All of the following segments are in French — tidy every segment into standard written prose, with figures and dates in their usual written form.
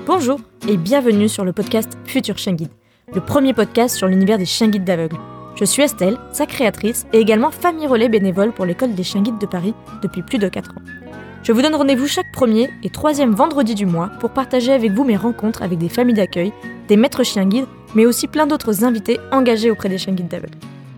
Bonjour et bienvenue sur le podcast Futur Chien Guide, le premier podcast sur l'univers des chiens guides d'aveugles. Je suis Estelle, sa créatrice et également famille relais bénévole pour l'école des chiens guides de Paris depuis plus de 4 ans. Je vous donne rendez-vous chaque premier et troisième vendredi du mois pour partager avec vous mes rencontres avec des familles d'accueil, des maîtres chiens guides, mais aussi plein d'autres invités engagés auprès des chiens guides d'aveugles.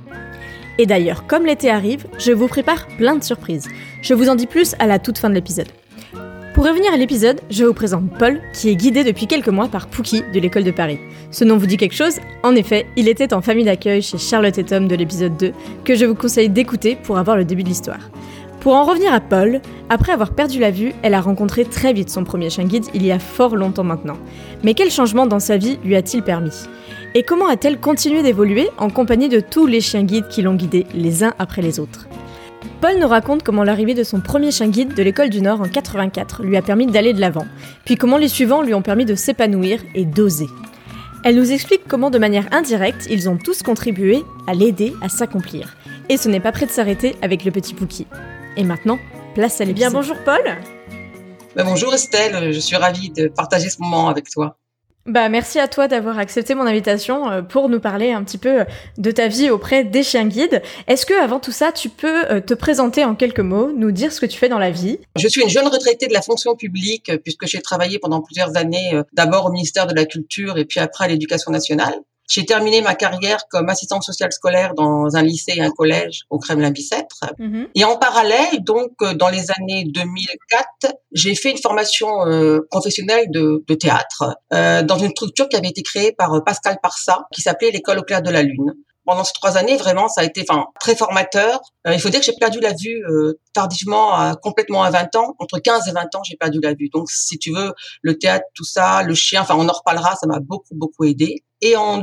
Et d'ailleurs, comme l'été arrive, je vous prépare plein de surprises. Je vous en dis plus à la toute fin de l'épisode. Pour revenir à l'épisode, je vous présente Paul, qui est guidé depuis quelques mois par Pookie de l'école de Paris. Ce nom vous dit quelque chose ? En effet, il était en famille d'accueil chez Charlotte et Tom de l'épisode 2, que je vous conseille d'écouter pour avoir le début de l'histoire. Pour en revenir à Paul, après avoir perdu la vue, elle a rencontré très vite son premier chien guide il y a fort longtemps maintenant. Mais quel changement dans sa vie lui a-t-il permis ? Et comment a-t-elle continué d'évoluer en compagnie de tous les chiens guides qui l'ont guidée les uns après les autres ? Paul nous raconte comment l'arrivée de son premier chien guide de l'école du Nord en 84 lui a permis d'aller de l'avant, puis comment les suivants lui ont permis de s'épanouir et d'oser. Elle nous explique comment de manière indirecte, ils ont tous contribué à l'aider à s'accomplir. Et ce n'est pas prêt de s'arrêter avec le petit Pookie. Et maintenant, place à l'épisode. Bien, bonjour Paul. Bonjour Estelle, je suis ravie de partager ce moment avec toi. Merci à toi d'avoir accepté mon invitation pour nous parler un petit peu de ta vie auprès des chiens guides. Est-ce que avant tout ça, tu peux te présenter en quelques mots, nous dire ce que tu fais dans la vie ? Je suis une jeune retraitée de la fonction publique puisque j'ai travaillé pendant plusieurs années d'abord au ministère de la Culture et puis après à l'Éducation nationale. J'ai terminé ma carrière comme assistante sociale scolaire dans un lycée et un collège au Kremlin-Bicêtre. Et en parallèle, donc, dans les années 2004, j'ai fait une formation professionnelle de théâtre dans une structure qui avait été créée par Pascal Parsat, qui s'appelait l'École au clair de la Lune. Pendant ces 3 années, vraiment, ça a été très formateur. Il faut dire que j'ai perdu la vue tardivement, complètement à 20 ans. Entre 15 et 20 ans, j'ai perdu la vue. Donc, si tu veux, le théâtre, tout ça, le chien, on en reparlera, ça m'a beaucoup aidé. Et en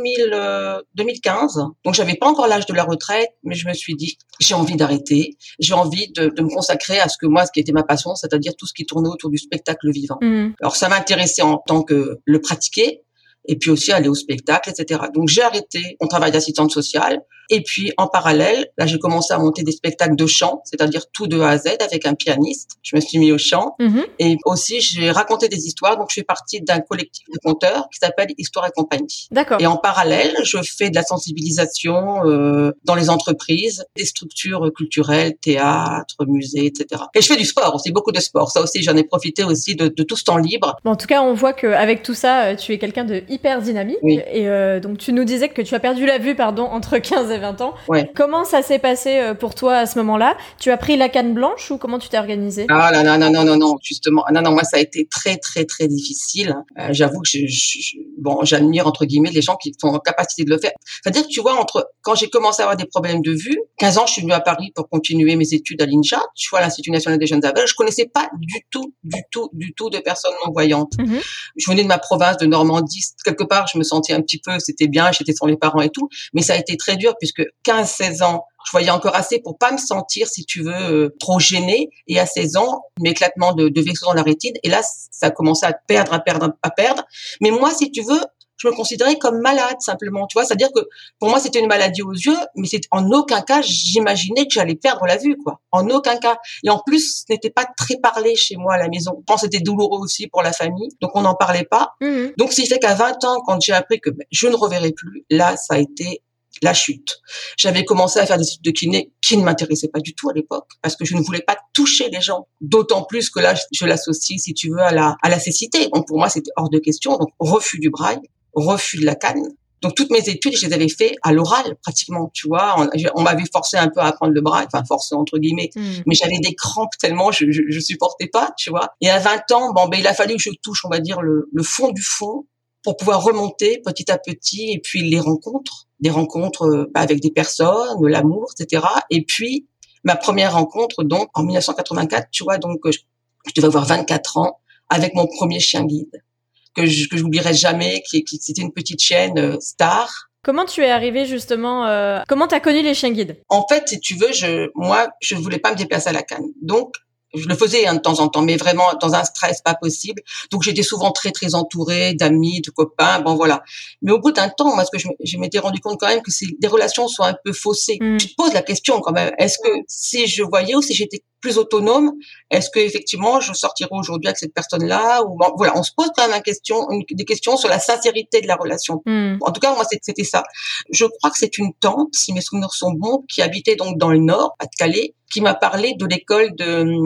2015, donc j'avais pas encore l'âge de la retraite, mais je me suis dit, j'ai envie d'arrêter, j'ai envie de me consacrer à ce qui était ma passion, c'est-à-dire tout ce qui tournait autour du spectacle vivant. Alors, ça m'intéressait en tant que le pratiquer, et puis aussi aller au spectacle, etc. Donc, j'ai arrêté mon travail d'assistante sociale. Et puis, en parallèle, là, j'ai commencé à monter des spectacles de chant, c'est-à-dire tout de A à Z avec un pianiste. Je me suis mis au chant. Et aussi, j'ai raconté des histoires. Donc, je fais partie d'un collectif de conteurs qui s'appelle Histoire et compagnie. D'accord. Et en parallèle, je fais de la sensibilisation dans les entreprises, des structures culturelles, théâtre, musées, etc. Et je fais du sport aussi, beaucoup de sport. Ça aussi, j'en ai profité aussi de tout ce temps libre. En tout cas, on voit qu'avec tout ça, tu es quelqu'un de hyper dynamique. Oui. Et donc, tu nous disais que tu as perdu la vue, entre 15 et 20 ans. Ouais. Comment ça s'est passé pour toi à ce moment-là ? Tu as pris la canne blanche ou comment tu t'es organisée ? Ah là, non, justement. Non, moi, ça a été très difficile. J'avoue que j'admire, entre guillemets, les gens qui sont en capacité de le faire. C'est-à-dire que, tu vois, quand j'ai commencé à avoir des problèmes de vue, 15 ans, je suis venue à Paris pour continuer mes études à l'INJA, tu vois, l'Institut National des Jeunes Aveugles. Je connaissais pas du tout de personnes non-voyantes. Je venais de ma province de Normandie. Quelque part, je me sentais un petit peu, c'était bien, j'étais sans les parents et tout. Mais ça a été très dur puisque 15-16 ans, je voyais encore assez pour pas me sentir, si tu veux, trop gênée. Et à 16 ans, l'éclatement de vaisseaux dans la rétine. Et là, ça a commencé à perdre. Mais moi, si tu veux, je me considérais comme malade, simplement. Tu vois, c'est-à-dire que pour moi, c'était une maladie aux yeux, mais en aucun cas, j'imaginais que j'allais perdre la vue, quoi. En aucun cas. Et en plus, ce n'était pas très parlé chez moi à la maison. Je pense que c'était douloureux aussi pour la famille. Donc, on n'en parlait pas. Donc, ce qui fait qu'à 20 ans, quand j'ai appris que je ne reverrais plus, là, ça a été la chute. J'avais commencé à faire des études de kiné qui ne m'intéressaient pas du tout à l'époque parce que je ne voulais pas toucher les gens. D'autant plus que là, je l'associe, si tu veux, à la cécité. Donc, pour moi, c'était hors de question. Donc, refus du braille, refus de la canne. Donc, toutes mes études, je les avais fait à l'oral, pratiquement, tu vois. On m'avait forcé un peu à apprendre le braille, forcé entre guillemets. Mais j'avais des crampes tellement, je supportais pas, tu vois. Et à 20 ans, il a fallu que je touche, on va dire, le fond du fond pour pouvoir remonter petit à petit. Et puis, des rencontres avec des personnes, l'amour, etc. Et puis, ma première rencontre, donc, en 1984, tu vois, donc, je devais avoir 24 ans, avec mon premier chien guide, que j'oublierai jamais, c'était une petite chienne Star. Comment tu es arrivée justement comment t'as connu les chiens guides ? En fait, si tu veux, moi, je voulais pas me déplacer à la canne. Donc, je le faisais de temps en temps, mais vraiment dans un stress pas possible. Donc, j'étais souvent très entourée d'amis, de copains, voilà. Mais au bout d'un temps, moi, ce que je m'étais rendu compte quand même que des relations sont un peu faussées. Tu te poses la question quand même, est-ce que si je voyais ou si j'étais plus autonome, est-ce que effectivement je sortirai aujourd'hui avec cette personne-là ou bon, voilà, on se pose quand même des questions sur la sincérité de la relation. En tout cas, moi c'était ça. Je crois que c'est une tante, si mes souvenirs sont bons, qui habitait donc dans le Nord, à Calais, qui m'a parlé de l'école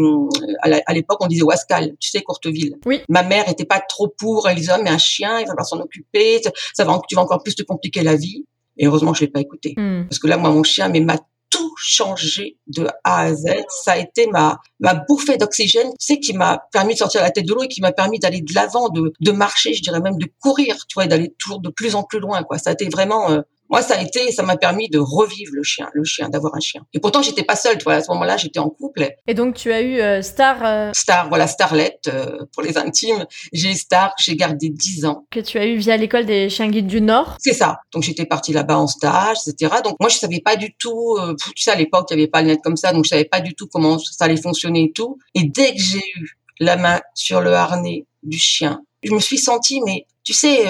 à l'époque on disait Wascal, tu sais, Courteville. Oui. Ma mère était pas trop pour, elle disait mais un chien, il va pas s'en occuper, tu vas encore plus te compliquer la vie. Et heureusement que je l'ai pas écouté. Parce que là, moi, mon chien, m'a tout changé de A à Z. Ça a été ma bouffée d'oxygène, tu sais, qui m'a permis de sortir la tête de l'eau et qui m'a permis d'aller de l'avant, de marcher, je dirais même de courir, tu vois, et d'aller toujours de plus en plus loin, quoi. Ça a été vraiment, moi, ça m'a permis de revivre le chien, d'avoir un chien. Et pourtant, j'étais pas seule, tu vois, à ce moment-là, j'étais en couple. Et donc, tu as eu Star. Star, voilà, Starlet, pour les intimes. J'ai eu Star, j'ai gardé 10 ans. Que tu as eu via l'école des chiens guides du Nord. C'est ça. Donc, j'étais partie là-bas en stage, etc. Donc, moi, je savais pas du tout, tu sais, à l'époque, il y avait pas le net comme ça, donc je savais pas du tout comment ça allait fonctionner et tout. Et dès que j'ai eu la main sur le harnais du chien, je me suis sentie, mais tu sais,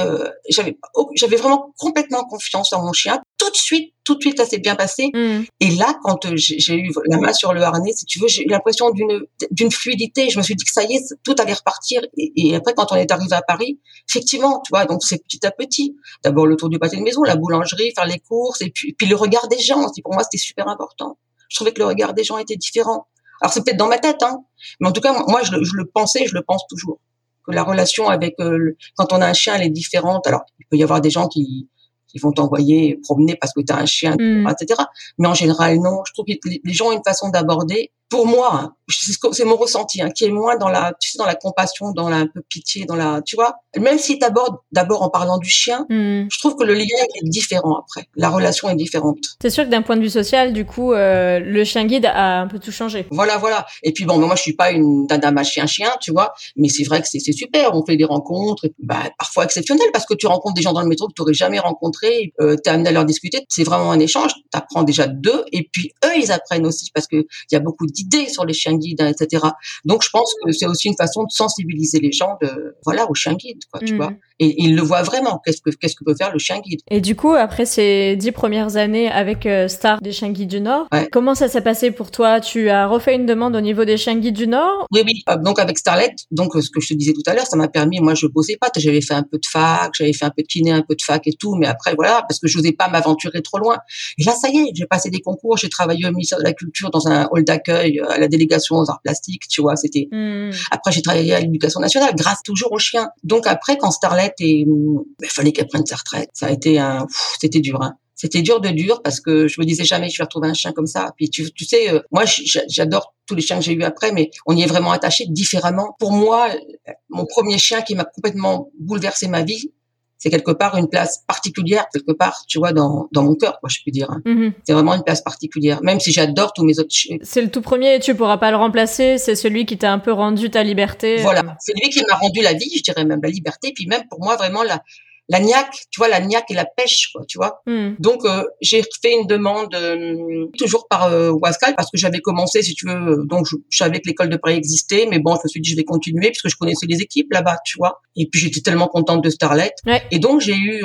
j'avais vraiment complètement confiance en mon chien. Tout de suite, ça s'est bien passé. Et là, quand j'ai eu la main sur le harnais, si tu veux, j'ai eu l'impression d'une fluidité. Je me suis dit que ça y est, tout allait repartir. Et après, quand on est arrivé à Paris, effectivement, tu vois, donc c'est petit à petit. D'abord le tour du pâté de maison, la boulangerie, faire les courses, et puis le regard des gens. Pour moi, c'était super important. Je trouvais que le regard des gens était différent. Alors c'est peut-être dans ma tête, hein, mais en tout cas, moi, je le pensais, je le pense toujours. Que la relation avec quand on a un chien, elle est différente. Alors, il peut y avoir des gens qui vont t'envoyer promener parce que tu as un chien, etc. Mais en général, non. Je trouve que les gens ont une façon d'aborder. Pour moi, hein, c'est mon ressenti, hein, qui est moins dans tu sais, dans la compassion, dans la un peu pitié, tu vois. Même si t'abordes d'abord en parlant du chien, je trouve que le lien est différent après. La relation est différente. C'est sûr que d'un point de vue social, du coup, le chien guide a un peu tout changé. Voilà. Et puis bon, moi je suis pas une dame à chien, tu vois, mais c'est vrai que c'est super. On fait des rencontres, et, parfois exceptionnelles parce que tu rencontres des gens dans le métro que tu aurais jamais rencontrés. T'es amené à leur discuter. C'est vraiment un échange. T'apprends déjà d'eux, et puis eux ils apprennent aussi parce que il y a beaucoup d'idées sur les chiens guides, hein, etc. Donc je pense que c'est aussi une façon de sensibiliser les gens aux chiens guides, quoi, tu vois. Et ils le voient vraiment. Qu'est-ce que peut faire le chien guide. Et du coup, après ces 10 premières années avec Star des chiens guides du Nord, comment ça s'est passé pour toi? Tu as refait une demande au niveau des chiens guides du Nord? Oui. Donc avec Starlet, donc ce que je te disais tout à l'heure, ça m'a permis, moi je bossais pas, j'avais fait un peu de fac, j'avais fait un peu de kiné, un peu de fac et tout, mais après voilà, parce que je n'osais pas m'aventurer trop loin. Et là, ça y est, j'ai passé des concours, j'ai travaillé au ministère de la Culture dans un hall d'accueil à la délégation aux arts plastiques, tu vois, c'était. Après, j'ai travaillé à l'Éducation nationale, grâce toujours aux chiens. Donc après, quand Starlet il fallait qu'elle prenne sa retraite. Ça a été c'était dur, hein. C'était dur parce que je me disais jamais je vais retrouver un chien comme ça. Puis tu sais, moi j'adore tous les chiens que j'ai eus après, mais on y est vraiment attaché différemment. Pour moi, mon premier chien qui m'a complètement bouleversé ma vie, c'est quelque part une place particulière, quelque part, tu vois, dans mon cœur, quoi, je peux dire. Hein. C'est vraiment une place particulière, même si j'adore tous mes autres chiens. C'est le tout premier et tu pourras pas le remplacer, c'est celui qui t'a un peu rendu ta liberté. Voilà, c'est lui qui m'a rendu la vie, je dirais même la liberté, puis même pour moi vraiment la niaque, tu vois, la niaque et la pêche, quoi, tu vois. Donc, j'ai fait une demande toujours par Wascal parce que j'avais commencé, si tu veux, donc je savais que l'école de Paris existait, mais bon, je me suis dit je vais continuer puisque je connaissais les équipes là-bas, tu vois. Et puis j'étais tellement contente de Starlet. Et donc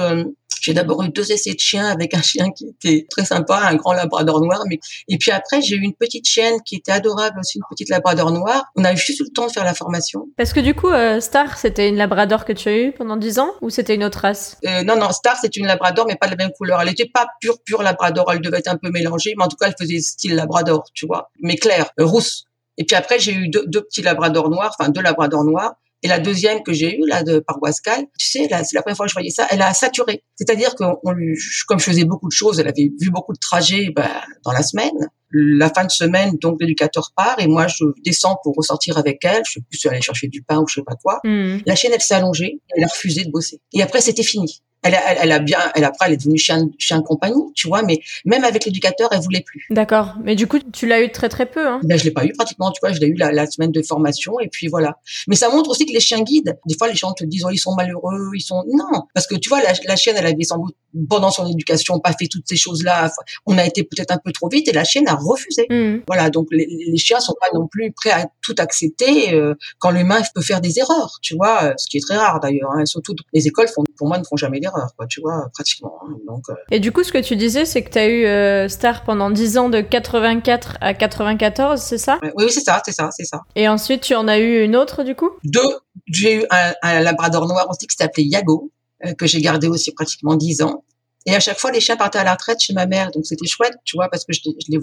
j'ai d'abord eu 2 essais de chiens avec un chien qui était très sympa, un grand labrador noir, et puis après j'ai eu une petite chienne qui était adorable aussi, une petite labrador noire. On a juste eu le temps de faire la formation. Parce que du coup, Star, c'était une labrador que tu as eue pendant 10 ans ou c'était une autre race? Non, Star, c'est une labrador, mais pas de la même couleur. Elle était pas pure labrador, elle devait être un peu mélangée, mais en tout cas, elle faisait style labrador, tu vois, mais claire, rousse. Et puis après, j'ai eu deux petits labradors noirs, enfin 2 labradors noirs. Et la deuxième que j'ai eue, là, par Wascal, tu sais, là, c'est la première fois que je voyais ça, elle a saturé. C'est-à-dire que comme je faisais beaucoup de choses, elle avait vu beaucoup de trajets, dans la semaine. La fin de semaine, donc, l'éducateur part, et moi, je descends pour ressortir avec elle. Je sais plus si aller chercher du pain ou je sais pas quoi. La chienne, elle s'est allongée, elle a refusé de bosser. Et après, c'était fini. Après, elle est devenue chien de compagnie, tu vois, mais même avec l'éducateur, elle voulait plus. D'accord. Mais du coup, tu l'as eu très très peu, hein. Je l'ai pas eu pratiquement, tu vois, je l'ai eu la semaine de formation, et puis voilà. Mais ça montre aussi que les chiens guides, des fois, les gens te disent, oh, ils sont malheureux, non. Parce que tu vois, la chienne, elle avait sans doute, pendant son éducation, pas fait toutes ces choses-là. On a été peut-être un peu trop vite, et la chienne a refusé. Voilà. Donc, les chiens sont pas non plus prêts à tout accepter, quand l'humain peut faire des erreurs, tu vois, ce qui est très rare d'ailleurs, hein. Surtout, les écoles pour moi, ne font jamais d'erreur. erreur, quoi, tu vois, pratiquement. Hein. Donc, Et du coup, ce que tu disais, c'est que tu as eu Star pendant 10 ans de 84 à 94, c'est ça? oui, c'est ça. Et ensuite, tu en as eu une autre, du coup? J'ai eu un labrador noir aussi qui s'appelait Yago, que j'ai gardé aussi pratiquement 10 ans. Et à chaque fois, les chiens partaient à la retraite chez ma mère, donc c'était chouette, tu vois, parce que je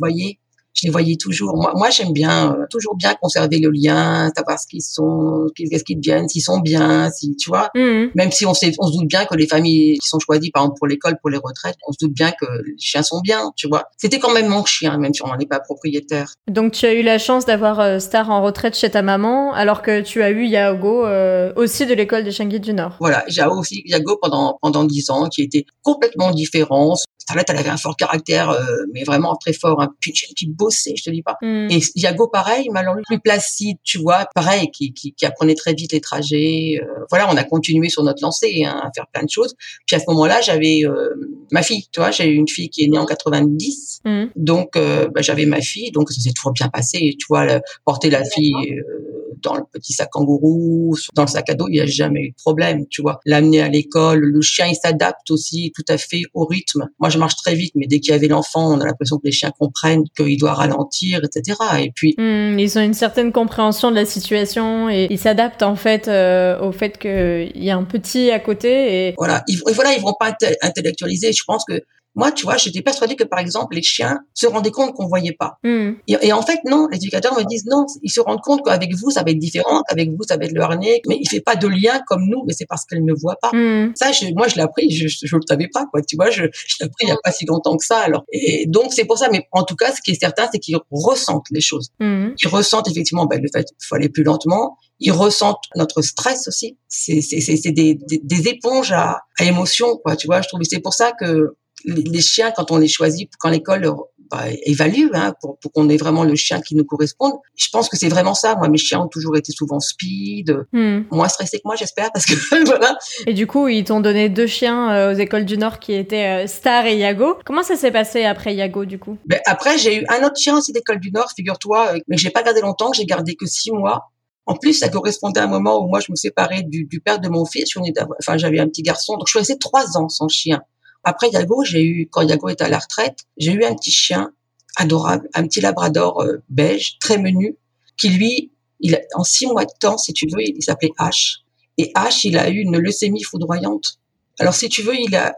les voyais toujours. Moi, j'aime bien, toujours bien conserver le lien, savoir ce qu'ils sont, qu'est-ce qu'ils deviennent, s'ils sont bien, si, tu vois. Même si on se doute bien que les familles qui sont choisies, par exemple, pour l'école, pour les retraites, on se doute bien que les chiens sont bien, tu vois. C'était quand même mon chien, même si on n'en est pas propriétaire. Donc, tu as eu la chance d'avoir Star en retraite chez ta maman, alors que tu as eu Yago, aussi de l'école des chiens guides du Nord. Voilà. J'ai aussi Yago pendant 10 ans, qui était complètement différent. Starlet, elle avait un fort caractère, mais vraiment très fort, hein. Puis une chienne qui bossait, je te dis pas. Et Yago, pareil, mais alors lui, plus placide, tu vois, pareil, qui apprenait très vite les trajets. Voilà, on a continué sur notre lancée, hein, à faire plein de choses. Puis à ce moment-là, j'avais ma fille, tu vois, j'ai eu une fille qui est née en 90. Donc, j'avais ma fille, donc ça s'est toujours bien passé, tu vois, porter la fille dans le petit sac kangourou, dans le sac à dos, il n'y a jamais eu de problème, tu vois. L'amener à l'école, le chien, il s'adapte aussi tout à fait au rythme. Moi, je marche très vite, mais dès qu'il y avait l'enfant, on a l'impression que les chiens comprennent qu'il doit ralentir, etc. Et puis, ils ont une certaine compréhension de la situation et ils s'adaptent en fait au fait qu'il y a un petit à côté. Et voilà, ils vont pas intellectualiser. Je pense que moi, tu vois, j'étais persuadée que, par exemple, les chiens se rendaient compte qu'on voyait pas. Et en fait, non, les éducateurs me disent non, ils se rendent compte qu'avec vous, ça va être différent, qu'avec vous, ça va être le harnais, mais il fait pas de lien comme nous, mais c'est parce qu'elle ne voit pas. Ça, moi, je l'ai appris, je le savais pas, quoi, tu vois, je l'ai appris il y a pas si longtemps que ça, alors. Et donc, c'est pour ça, mais en tout cas, ce qui est certain, c'est qu'ils ressentent les choses. Ils ressentent effectivement, le fait qu'il faut aller plus lentement. Ils ressentent notre stress aussi. C'est des éponges à émotions, quoi, tu vois, je trouve. Et c'est pour ça que les chiens, quand on les choisit, quand l'école évalue, hein, pour qu'on ait vraiment le chien qui nous corresponde, je pense que c'est vraiment ça. Moi, mes chiens ont toujours été souvent speed, moins stressés que moi, j'espère, parce que voilà. Et du coup, ils t'ont donné 2 chiens aux écoles du Nord qui étaient Star et Yago. Comment ça s'est passé après Yago, du coup? Après, j'ai eu un autre chien aussi d'école du Nord, figure-toi, mais j'ai pas gardé longtemps, j'ai gardé que 6 mois. En plus, ça correspondait à un moment où moi, je me séparais du père de mon fils. J'avais un petit garçon, donc je suis restée 3 ans sans chien. Après Yago, quand Yago était à la retraite, j'ai eu un petit chien adorable, un petit labrador beige, très menu, qui lui, en 6 mois de temps, si tu veux, il s'appelait H. Et H, il a eu une leucémie foudroyante. Alors, si tu veux,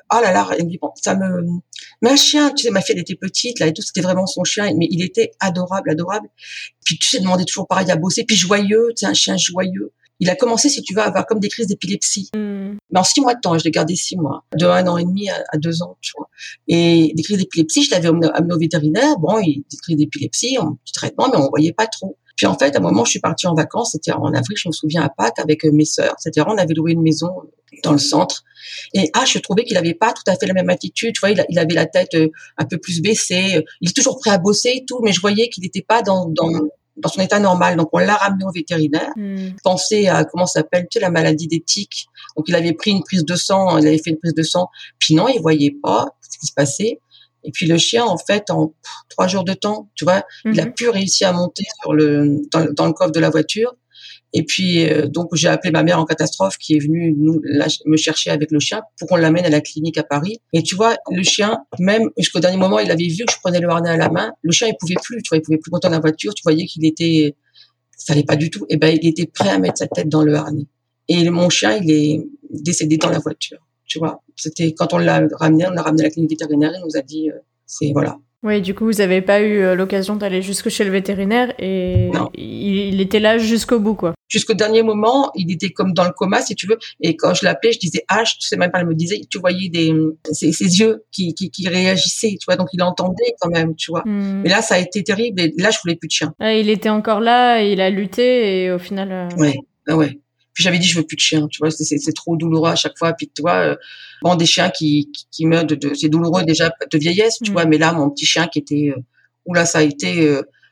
mais un chien, tu sais, ma fille, elle était petite, là, et tout, c'était vraiment son chien, mais il était adorable. Puis, tu sais, demandait toujours pareil à bosser, puis joyeux, tu sais, un chien joyeux. Il a commencé, si tu veux, à avoir comme des crises d'épilepsie. Mais en 6 mois de temps, je l'ai gardé 6 mois. De 1 an et demi à 2 ans, tu vois. Et des crises d'épilepsie, je l'avais amené au vétérinaire. Bon, des crises d'épilepsie, un petit traitement, mais on voyait pas trop. Puis en fait, à un moment, je suis partie en vacances, c'était en avril, je me souviens, à Pâques, avec mes sœurs, etc. On avait loué une maison dans le centre. Et je trouvais qu'il avait pas tout à fait la même attitude. Tu vois, il avait la tête un peu plus baissée. Il est toujours prêt à bosser et tout, mais je voyais qu'il n'était pas dans son état normal. Donc, on l'a ramené au vétérinaire. Pensez à, comment ça s'appelle, tu sais, la maladie des tiques. Donc, il avait fait une prise de sang. Puis non, il voyait pas ce qui se passait. Et puis, le chien, en fait, en 3 jours de temps, tu vois, il a pu réussir à monter dans le coffre de la voiture. Et puis, donc, j'ai appelé ma mère en catastrophe qui est venue me chercher avec le chien pour qu'on l'amène à la clinique à Paris. Et tu vois, le chien, même jusqu'au dernier moment, il avait vu que je prenais le harnais à la main. Le chien, il pouvait plus, tu vois, il pouvait plus monter dans la voiture. Tu voyais ça allait pas du tout. Et il était prêt à mettre sa tête dans le harnais. Et mon chien, il est décédé dans la voiture. Tu vois, c'était quand on l'a ramené, à la clinique vétérinaire, il nous a dit, voilà. Oui, du coup, vous n'avez pas eu l'occasion d'aller jusque chez le vétérinaire et il était là jusqu'au bout, quoi. Jusqu'au dernier moment, il était comme dans le coma, si tu veux. Et quand je l'appelais, je disais H, tu sais même pas, elle me disait, tu voyais ses yeux qui réagissaient, tu vois, donc il entendait quand même, tu vois. Mais là, ça a été terrible. Et là, je voulais plus de chien. Il était encore là, il a lutté et au final. Ouais. Puis j'avais dit, je veux plus de chien, tu vois, c'est trop douloureux à chaque fois. Puis tu vois, des chiens qui meurent c'est douloureux déjà de vieillesse, tu vois. Mais là, mon petit chien qui était, ça a été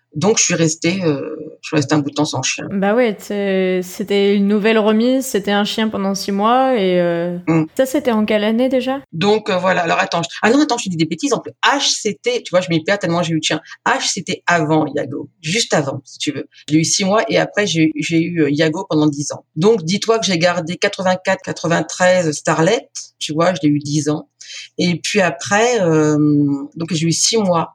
Donc je suis restée un bout de temps sans chien. Bah ouais, c'était une nouvelle remise, c'était un chien pendant 6 mois et ça c'était en quelle année déjà? Donc voilà. Alors attends, je te dis des bêtises. En plus, H c'était, tu vois, je m'y perds tellement j'ai eu de chien. H c'était avant Yago, juste avant si tu veux. J'ai eu 6 mois et après j'ai eu Yago pendant 10 ans. Donc dis-toi que j'ai gardé 84, 93 Starlet, tu vois, je l'ai eu 10 ans. Et puis après, donc j'ai eu 6 mois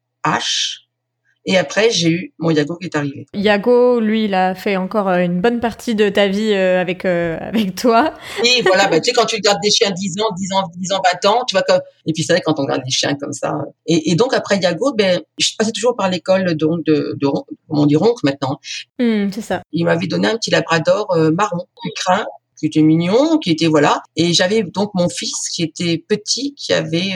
H. Et après, j'ai eu mon Yago qui est arrivé. Yago, lui, il a fait encore une bonne partie de ta vie avec toi. Oui, voilà, tu sais, quand tu gardes des chiens 10 ans, 10 ans, 10 ans, 20 ans, tu vois, et puis c'est vrai, quand on garde des chiens comme ça. Et donc, après Yago, je passais toujours par l'école comment on dit, Ronc maintenant. C'est ça. Il m'avait donné un petit labrador marron, Ukrain, qui était mignon, qui était, voilà. Et j'avais donc mon fils qui était petit, qui avait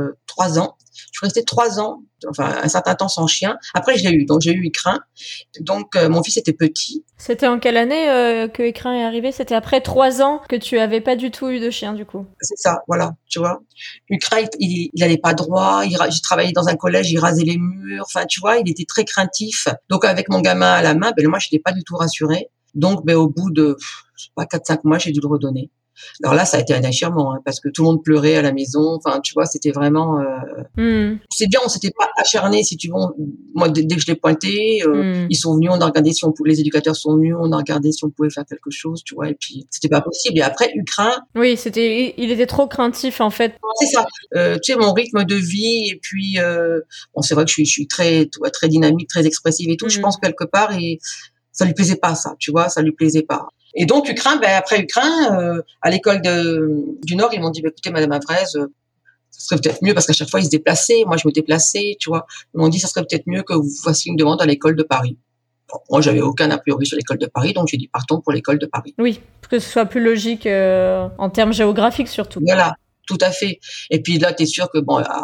3 ans. Je suis restée 3 ans, enfin un certain temps sans chien. Après, je l'ai eu, donc j'ai eu Écrin. Donc mon fils était petit. C'était en quelle année que Écrin est arrivé? C'était après 3 ans que tu avais pas du tout eu de chien du coup. C'est ça, voilà, tu vois. Écrin, il allait pas droit. J'ai travaillé dans un collège, il rasait les murs. Enfin, tu vois, il était très craintif. Donc avec mon gamin à la main, moi je n'étais pas du tout rassurée. Donc au bout de, je sais pas, 4-5 mois, j'ai dû le redonner. Alors là, ça a été un déchirement, parce que tout le monde pleurait à la maison. Enfin, tu vois, c'était vraiment. C'est bien, on s'était pas acharné, si tu veux. Moi, dès que je l'ai pointé, ils sont venus, on a regardé si les éducateurs sont venus, on a regardé si on pouvait faire quelque chose, tu vois. Et puis, c'était pas possible. Et après, Ukrain. Oui, il était trop craintif en fait. C'est ça. Tu sais, mon rythme de vie et puis, c'est vrai que je suis très dynamique, très expressive et tout. Je pense quelque part et ça lui plaisait pas, ça, tu vois, ça lui plaisait pas. Et donc, Ukrain, après Ukrain, à l'école du Nord, ils m'ont dit, écoutez, Madame Avrez, ça serait peut-être mieux, parce qu'à chaque fois, ils se déplaçaient. Moi, je me déplaçais, tu vois. Ils m'ont dit, ça serait peut-être mieux que vous fassiez une demande à l'école de Paris. Bon, moi, j'avais aucun a priori sur l'école de Paris, donc j'ai dit, partons pour l'école de Paris. Oui, pour que ce soit plus logique en termes géographiques, surtout. Voilà. Tout à fait. Et puis là, t'es sûr que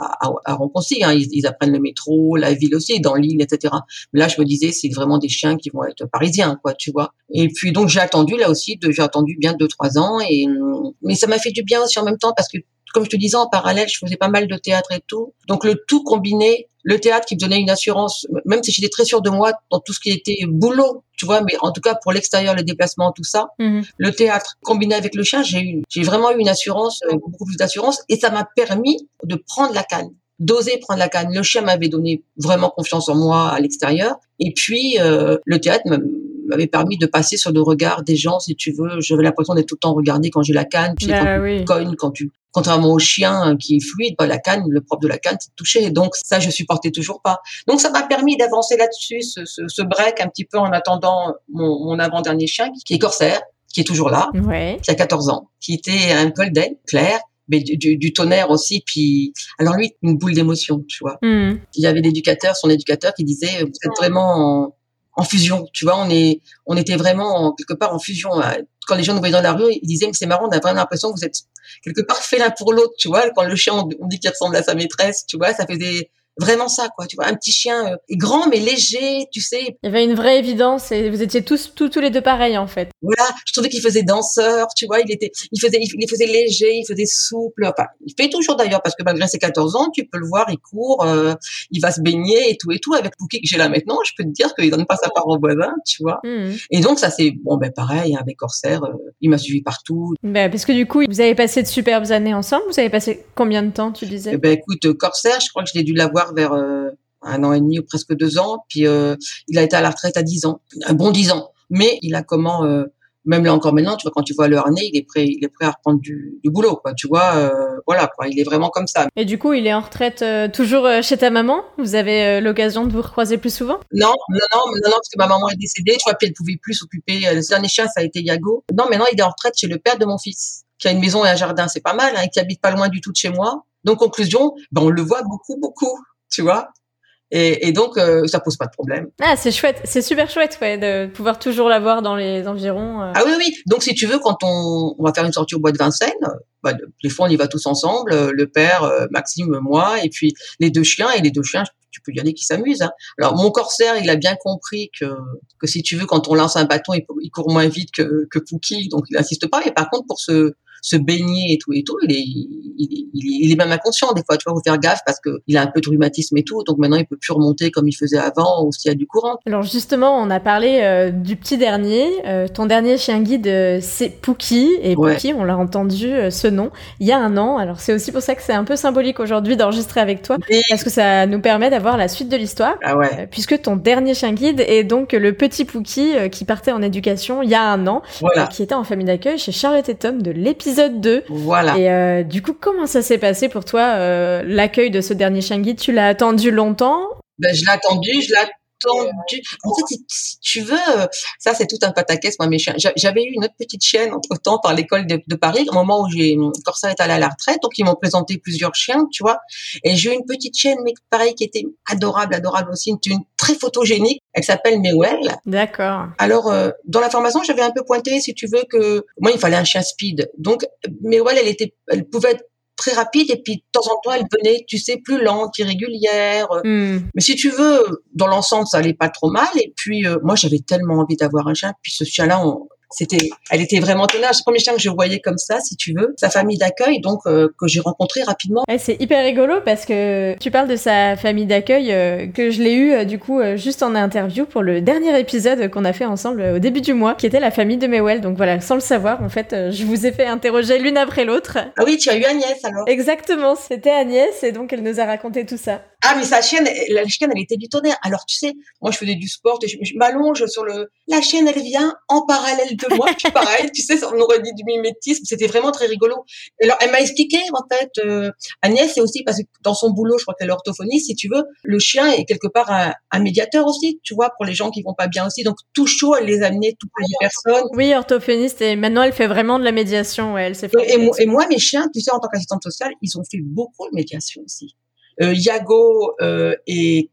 à Ronconcy, ils apprennent le métro, la ville aussi, dans l'île, etc. Mais là, je me disais, c'est vraiment des chiens qui vont être parisiens, quoi, tu vois. Et puis donc j'ai attendu bien 2-3 ans, mais ça m'a fait du bien aussi en même temps parce que, comme je te disais, en parallèle, je faisais pas mal de théâtre et tout. Donc le tout combiné, le théâtre qui me donnait une assurance, même si j'étais très sûre de moi dans tout ce qui était boulot, tu vois, mais en tout cas pour l'extérieur, les déplacements, tout ça, le théâtre combiné avec le chien, j'ai vraiment eu une assurance, beaucoup plus d'assurance, et ça m'a permis de prendre la canne, d'oser prendre la canne. Le chien m'avait donné vraiment confiance en moi à l'extérieur, et puis le théâtre m'avait permis de passer sur le regard des gens, si tu veux. J'avais l'impression d'être tout le temps regardée quand j'ai la canne, tu sais, quand tu cognes, contrairement au chien qui est fluide, la canne, le propre de la canne, c'est touché. Donc ça, je supportais toujours pas. Donc ça m'a permis d'avancer là-dessus, ce break un petit peu en attendant mon avant-dernier chien, qui est Corsair, qui est toujours là, qui a 14 ans, qui était un golden clair, mais du tonnerre aussi. Puis alors lui, une boule d'émotion, tu vois. Il y avait son éducateur qui disait, vous êtes vraiment en fusion, tu vois, on était vraiment quelque part en fusion. Quand les gens nous voyaient dans la rue, ils disaient, mais c'est marrant, on a vraiment l'impression que vous êtes quelque part fait l'un pour l'autre, tu vois. Quand le chien, on dit qu'il ressemble à sa maîtresse, tu vois, ça faisait vraiment ça, quoi. Tu vois, un petit chien grand mais léger, tu sais. Il y avait une vraie évidence et vous étiez tous les deux pareils en fait. Voilà, je trouvais qu'il faisait danseur, tu vois, il faisait léger, il faisait souple. Enfin, il fait toujours d'ailleurs parce que malgré ses 14 ans, tu peux le voir, il court, il va se baigner et tout. Avec Pookie que j'ai là maintenant, je peux te dire qu'il donne pas sa part au voisin, tu vois. Et donc ça c'est pareil avec Corsair, il m'a suivi partout. Parce que du coup, vous avez passé de superbes années ensemble. Vous avez passé combien de temps, tu disais? Écoute, Corsair, je crois que je l'ai dû l'avoir vers 1 an et demi ou presque 2 ans. Puis il a été à la retraite à 10 ans, un bon 10 ans. Mais il a même là encore maintenant, tu vois, quand tu vois le harnais, il est prêt à reprendre du boulot, quoi. Tu vois, voilà, quoi. Il est vraiment comme ça. Et du coup, il est en retraite toujours chez ta maman. Vous avez l'occasion de vous recroiser plus souvent? Non, parce que ma maman est décédée. Tu vois, puis elle pouvait plus s'occuper. Le dernier chien, ça a été Yago. Non, maintenant, il est en retraite chez le père de mon fils, qui a une maison et un jardin. C'est pas mal, hein, qui habite pas loin du tout de chez moi. Donc, conclusion, on le voit beaucoup, tu vois. Et donc, ça pose pas de problème. Ah, c'est chouette. C'est super chouette, ouais, de pouvoir toujours l'avoir dans les environs. Ah oui. Donc, si tu veux, quand on va faire une sortie au bois de Vincennes, des fois, on y va tous ensemble, le père, Maxime, moi, et puis les deux chiens, tu peux y aller qui s'amusent, hein. Alors, mon Corsair, il a bien compris que si tu veux, quand on lance un bâton, il court moins vite que Pookie, donc il insiste pas. Mais par contre, se baigner et tout, il est même inconscient des fois, tu vois, faut faire gaffe parce que il a un peu de rhumatisme et tout, donc maintenant il peut plus remonter comme il faisait avant ou s'il y a du courant. Alors justement, on a parlé du petit dernier. Ton dernier chien guide, c'est Pookie. Et Pookie, on l'a entendu ce nom il y a un an. Alors c'est aussi pour ça que c'est un peu symbolique aujourd'hui d'enregistrer avec toi, parce que ça nous permet d'avoir la suite de l'histoire. Ah ouais. Puisque ton dernier chien guide est donc le petit Pookie qui partait en éducation il y a un an, qui était en famille d'accueil chez Charlotte et Tom de l'épisode 2. Voilà. Et du coup, comment ça s'est passé pour toi, l'accueil de ce dernier chien guide? Tu l'as attendu longtemps? Ben, je l'ai attendu. En fait, si tu veux, ça c'est tout un pataquès, moi, mes chiens. J'avais eu une autre petite chienne entre-temps par l'école de Paris, au moment où Corsa est allé à la retraite, donc ils m'ont présenté plusieurs chiens, tu vois. Et j'ai eu une petite chienne, mais pareil, qui était adorable aussi, une très photogénique. Elle s'appelle Mewell. D'accord. Alors, dans la formation, j'avais un peu pointé, si tu veux, que moi, il fallait un chien speed. Donc, Mewell, elle pouvait être très rapide et puis de temps en temps elle venait, tu sais, plus lente, irrégulière. Mais si tu veux, dans l'ensemble ça allait pas trop mal et puis moi j'avais tellement envie d'avoir un chien, puis ce chien-là elle était vraiment tenace. C'est le premier chien que je voyais comme ça, si tu veux. Sa famille d'accueil, donc, que j'ai rencontré rapidement. Ouais, c'est hyper rigolo parce que tu parles de sa famille d'accueil, que je l'ai eu, du coup, juste en interview pour le dernier épisode qu'on a fait ensemble au début du mois, qui était la famille de Mewell. Donc voilà, sans le savoir, en fait, je vous ai fait interroger l'une après l'autre. Ah oui, tu as eu Agnès, alors. Exactement, c'était Agnès, et donc elle nous a raconté tout ça. Ah, mais la chienne, elle était du tonnerre. Alors, tu sais, moi, je faisais du sport, et je m'allonge la chienne, elle vient en parallèle de moi, puis pareil, tu sais, on aurait dit du mimétisme, c'était vraiment très rigolo. Alors, elle m'a expliqué, en fait, Agnès, c'est aussi parce que dans son boulot, je crois qu'elle est orthophoniste, si tu veux, le chien est quelque part un médiateur aussi, tu vois, pour les gens qui vont pas bien aussi. Donc, tout chaud, elle les amenait, toutes les personnes. Oui, orthophoniste, et maintenant, elle fait vraiment de la médiation, ouais, elle s'est fait. Et moi, mes chiens, tu sais, en tant qu'assistante sociale, ils ont fait beaucoup de médiation aussi. Yago et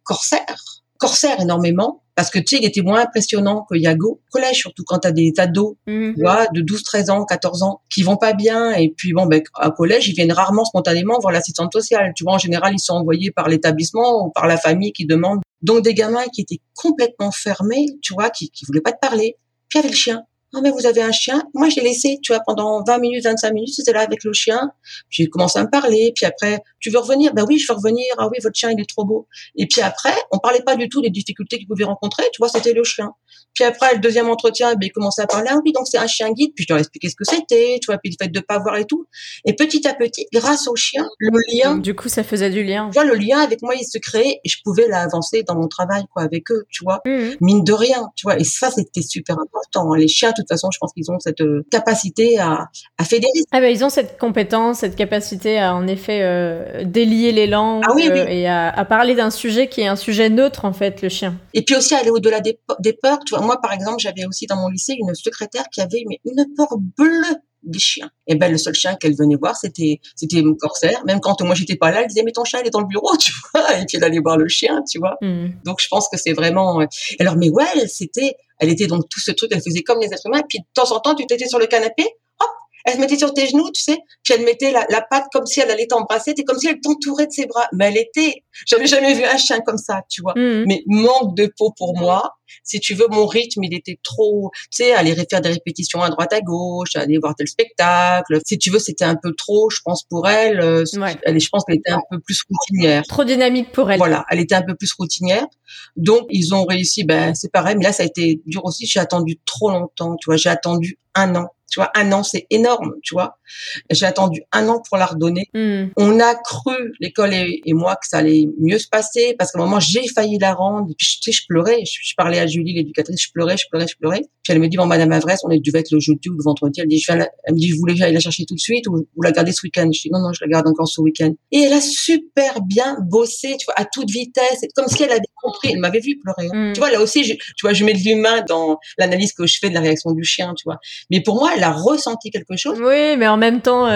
Corsair énormément, parce que tu sais, il était moins impressionnant que Yago. Collège, surtout quand t'as des ados, tu vois, de 12, 13 ans, 14 ans, qui vont pas bien, et puis bon, ben, à collège, ils viennent rarement spontanément voir l'assistante sociale. Tu vois, en général, ils sont envoyés par l'établissement ou par la famille qui demande. Donc, des gamins qui étaient complètement fermés, tu vois, qui voulaient pas te parler. Puis avec le chien. Ah, mais vous avez un chien? Moi, je l'ai laissé, tu vois, pendant 20 minutes, 25 minutes, c'était là avec le chien. Puis j'ai commencé à me parler. Puis après, tu veux revenir? Ben oui, je veux revenir. Ah oui, votre chien, il est trop beau. Et puis après, on parlait pas du tout des difficultés qu'ils pouvaient rencontrer. Tu vois, c'était le chien. Puis après, le deuxième entretien, ben, il commençait à parler. Ah oui, donc c'est un chien guide. Puis je leur expliquais ce que c'était, tu vois, puis le fait de pas voir et tout. Et petit à petit, grâce au chien, le lien. Du coup, ça faisait du lien. Tu vois, le lien avec moi, il se créait et je pouvais avancer dans mon travail, quoi, avec eux, tu vois. Mine de rien, tu vois. Et ça, c'était super important. Les chiens, de toute façon, je pense qu'ils ont cette capacité à fédérer. Ah ben, ils ont cette compétence, cette capacité à, en effet, délier les langues. Ah oui, oui. Et à parler d'un sujet qui est un sujet neutre, en fait, le chien. Et puis aussi aller au-delà des peurs. Tu vois, moi, par exemple, j'avais aussi dans mon lycée une secrétaire qui avait une peur bleue des chiens. Et ben, le seul chien qu'elle venait voir, c'était mon Corsair. Même quand moi j'étais pas là, elle disait, mais ton chat, il est dans le bureau, tu vois. Et puis elle allait voir le chien, tu vois. Donc, je pense que c'est vraiment, alors, mais ouais, elle était donc tout ce truc, elle faisait comme les êtres humains. Et puis, de temps en temps, tu t'étais sur le canapé, hop, elle se mettait sur tes genoux, tu sais, puis elle mettait la patte comme si elle allait t'embrasser, c'était comme si elle t'entourait de ses bras. Mais j'avais jamais vu un chien comme ça, tu vois. Mais manque de peau pour moi. Si tu veux, mon rythme, il était trop, tu sais, aller faire des répétitions à droite à gauche, aller voir tel spectacle. Si tu veux, c'était un peu trop, je pense, pour elle. Je pense qu'elle était un peu plus routinière. Trop dynamique pour elle. Voilà, elle était un peu plus routinière. Donc, ils ont réussi, ben, c'est pareil, mais là, ça a été dur aussi. J'ai attendu trop longtemps, tu vois, j'ai attendu 1 an. Tu vois, 1 an, c'est énorme, tu vois. J'ai attendu 1 an pour la redonner. On a cru, l'école et moi, que ça allait mieux se passer, parce qu'à un moment, j'ai failli la rendre. Et puis, tu sais, je pleurais. Je parlais à Julie, l'éducatrice, je pleurais. Puis elle me dit, bon, Madame Avresse, on devait être le jeudi ou le vendredi. Elle me dit, je voulais que j'aille la chercher tout de suite ou la garder ce week-end. Je dis, non, je la garde encore ce week-end. Et elle a super bien bossé, tu vois, à toute vitesse. C'est comme si elle avait compris. Elle m'avait vu pleurer. Tu vois, là aussi, je mets de l'humain dans l'analyse que je fais de la réaction du chien, tu vois. Mais pour moi, elle a ressenti quelque chose. Oui, mais en même temps,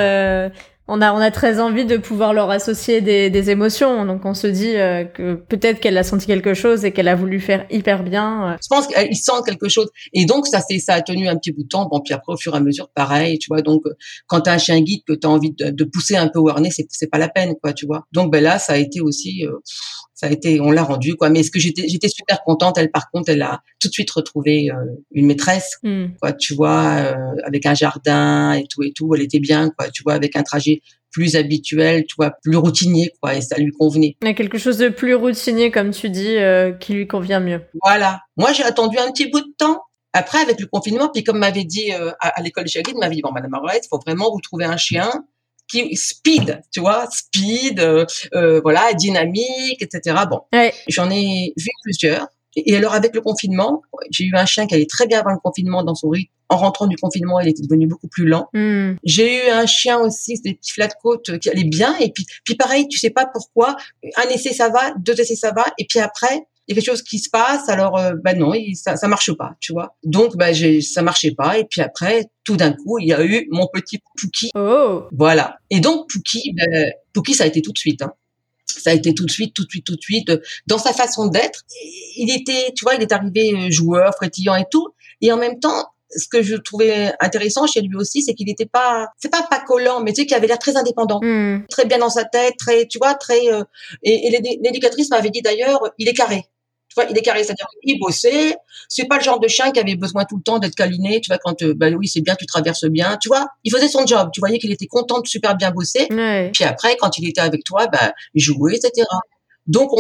on a très envie de pouvoir leur associer des émotions. Donc on se dit que peut-être qu'elle a senti quelque chose et qu'elle a voulu faire hyper bien. Je pense qu'ils sentent quelque chose. Et donc ça a tenu un petit bout de temps. Bon, puis après au fur et à mesure, pareil, tu vois. Donc quand t'as un chien guide que t'as envie de pousser un peu au harnais, c'est pas la peine, quoi, tu vois. Donc ben là, ça a été aussi Ça a été, on l'a rendu, quoi. Mais est-ce que j'étais super contente. Elle, par contre, elle a tout de suite retrouvé une maîtresse, quoi. Tu vois, avec un jardin et tout. Elle était bien, quoi. Tu vois, avec un trajet plus habituel, tu vois, plus routinier, quoi. Et ça lui convenait. Il y a quelque chose de plus routinier, comme tu dis, qui lui convient mieux. Voilà. Moi, j'ai attendu un petit bout de temps. Après, avec le confinement, puis comme m'avait dit à l'école de Chagrin, m'avait dit, bon, Madame Marguerite, il faut vraiment vous trouver un chien qui speed, tu vois, voilà, dynamique, etc. Bon, ouais. J'en ai vu plusieurs. Et alors, avec le confinement, j'ai eu un chien qui allait très bien avant le confinement dans son rythme. En rentrant du confinement, il était devenu beaucoup plus lent. J'ai eu un chien aussi, des petits flat-côtes qui allait bien. Et puis pareil, tu sais pas pourquoi. Un essai, ça va. 2 essais, ça va. Et puis après, il y a quelque chose qui se passe. Alors, non, ça marche pas, tu vois. Donc, ça marchait pas. Et puis après, tout d'un coup, il y a eu mon petit Pookie. Oh. Voilà. Et donc, Pookie, ça a été tout de suite, hein. Ça a été tout de suite, dans sa façon d'être. Il est arrivé joueur, frétillant et tout. Et en même temps, ce que je trouvais intéressant chez lui aussi, c'est qu'il était c'est pas collant, mais tu sais, qu'il avait l'air très indépendant. Très bien dans sa tête, et l'éducatrice m'avait dit d'ailleurs, il est carré. Tu vois, il est carré, c'est-à-dire qu'il bossait. C'est pas le genre de chien qui avait besoin tout le temps d'être câliné. Tu vois, quand, oui, c'est bien, tu traverses bien. Tu vois, il faisait son job. Tu voyais qu'il était content de super bien bosser. Ouais. Puis après, quand il était avec toi, il jouait, etc. Donc,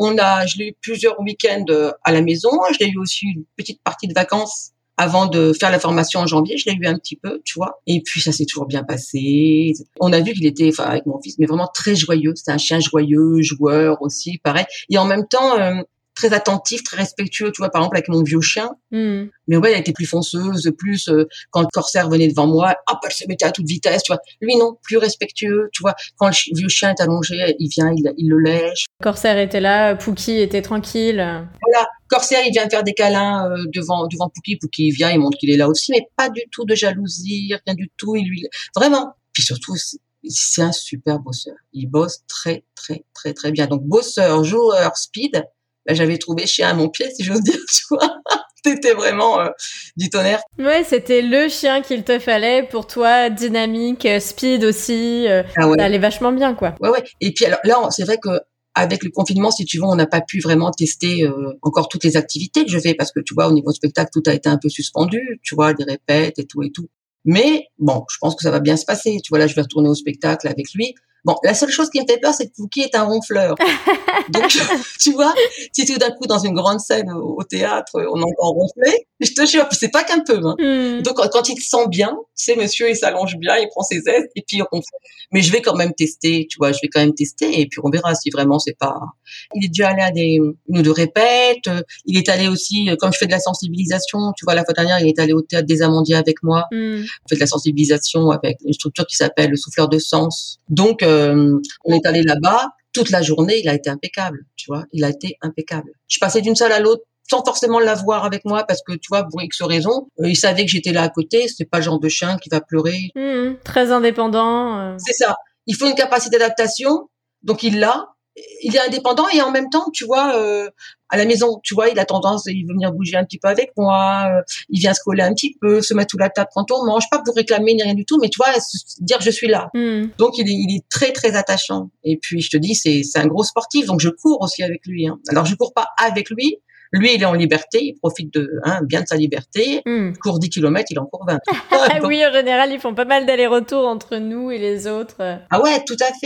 je l'ai eu plusieurs week-ends à la maison. Je l'ai eu aussi une petite partie de vacances avant de faire la formation en janvier. Je l'ai eu un petit peu, tu vois. Et puis, ça s'est toujours bien passé. On a vu qu'il était, avec mon fils, mais vraiment très joyeux. C'était un chien joyeux, joueur aussi, pareil. Et en même temps, très attentif, très respectueux, tu vois, par exemple, avec mon vieux chien. Mais ouais, elle était plus fonceuse, quand le corsaire venait devant moi, hop, elle se mettait à toute vitesse, tu vois. Lui, non, plus respectueux, tu vois. Quand le vieux chien est allongé, il vient, il le lèche. Corsaire était là, Pookie était tranquille. Voilà. Corsaire, il vient faire des câlins devant Pookie. Pookie, il vient, il montre qu'il est là aussi, mais pas du tout de jalousie, rien du tout. Vraiment. Puis surtout, c'est un super bosseur. Il bosse très, très, très, très bien. Donc, bosseur, joueur, speed, j'avais trouvé chien à mon pied, si j'ose dire, tu vois. C'était vraiment du tonnerre. Ouais, c'était le chien qu'il te fallait pour toi, dynamique, speed aussi. Ça allait vachement bien, quoi. Ouais. Et puis alors là, c'est vrai que avec le confinement, si tu veux, on n'a pas pu vraiment tester encore toutes les activités que je fais parce que tu vois, au niveau spectacle, tout a été un peu suspendu, tu vois, des répètes et tout. Mais bon, je pense que ça va bien se passer. Tu vois, là, je vais retourner au spectacle avec lui. Bon, la seule chose qui me fait peur, c'est que Pookie est un ronfleur. Donc, tu vois, si tout d'un coup, dans une grande scène au théâtre, on entend ronfler, je te jure, c'est pas qu'un peu. Hein. Donc, quand il se sent bien, tu sais, monsieur, il s'allonge bien, il prend ses aises, et puis il ronfle. Mais je vais quand même tester, tu vois, et puis on verra si vraiment c'est pas... Il est déjà allé à une ou deux répètes, il est allé aussi, comme je fais de la sensibilisation, tu vois, la fois dernière, il est allé au Théâtre des Amandiers avec moi, on fait de la sensibilisation avec une structure qui s'appelle le Souffleur de Sens. Donc, on est allé là-bas, toute la journée, il a été impeccable, tu vois, il a été impeccable. Je passais d'une salle à l'autre sans forcément l'avoir avec moi parce que, tu vois, pour X raisons, il savait que j'étais là à côté, c'est pas le genre de chien qui va pleurer. Très indépendant. C'est ça. Il faut une capacité d'adaptation, donc il l'a. Il est indépendant et en même temps, tu vois, à la maison, tu vois, il a tendance, il veut venir bouger un petit peu avec moi, il vient se coller un petit peu, se mettre sous la table quand on mange, pas pour réclamer ni rien du tout, mais tu vois, dire je suis là. Donc il est très très attachant. Et puis je te dis, c'est un gros sportif, donc je cours aussi avec lui. Hein. Alors je cours pas avec lui. Lui, il est en liberté, il profite bien de sa liberté. Il court 10 km, il en court 20. Donc... Oui, en général, ils font pas mal d'allers-retours entre nous et les autres. Ah ouais, tout à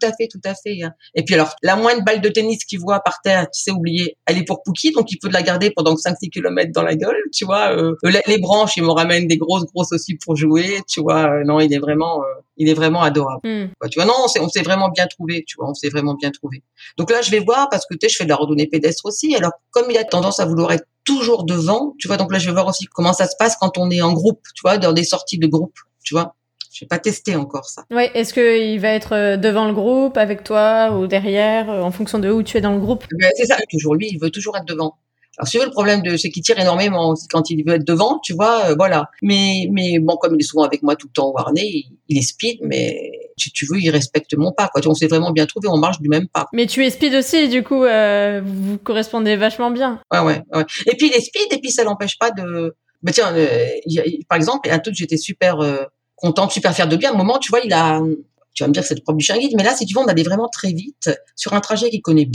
fait. Hein. Et puis alors, la moindre balle de tennis qu'il voit par terre, tu sais, oublier, elle est pour Pookie, donc il peut la garder pendant 5-6 km dans la gueule, tu vois. Les branches, il me ramène des grosses aussi pour jouer, tu vois. Non, il est vraiment adorable. Tu vois, non, on s'est vraiment bien trouvé, tu vois, on s'est vraiment bien trouvé. Donc là, je vais voir, parce que tu sais, je fais de la randonnée pédestre aussi. Alors, comme il a tendance à vouloir être toujours devant, tu vois, donc là, je vais voir aussi comment ça se passe quand on est en groupe, tu vois, dans des sorties de groupe, tu vois. Je n'ai pas testé encore ça. Ouais, est-ce qu'il va être devant le groupe, avec toi, ou derrière, en fonction de où tu es dans le groupe? C'est ça, toujours lui, il veut toujours être devant. Alors, si tu veux, le problème c'est qu'il tire énormément aussi quand il veut être devant, tu vois, voilà. Mais bon, comme il est souvent avec moi tout le temps au harnais, il est speed, mais si tu veux, il respecte mon pas, quoi. On s'est vraiment bien trouvé, on marche du même pas. Mais tu es speed aussi, du coup, vous correspondez vachement bien. Ouais. Et puis il est speed, et puis ça l'empêche pas de... tiens, par exemple, un truc, j'étais super contente, super fière de lui. À un moment, tu vois, tu vas me dire que c'est le propre du chien guide, mais là, si tu veux, on allait vraiment très vite sur un trajet qu'il connaît bien.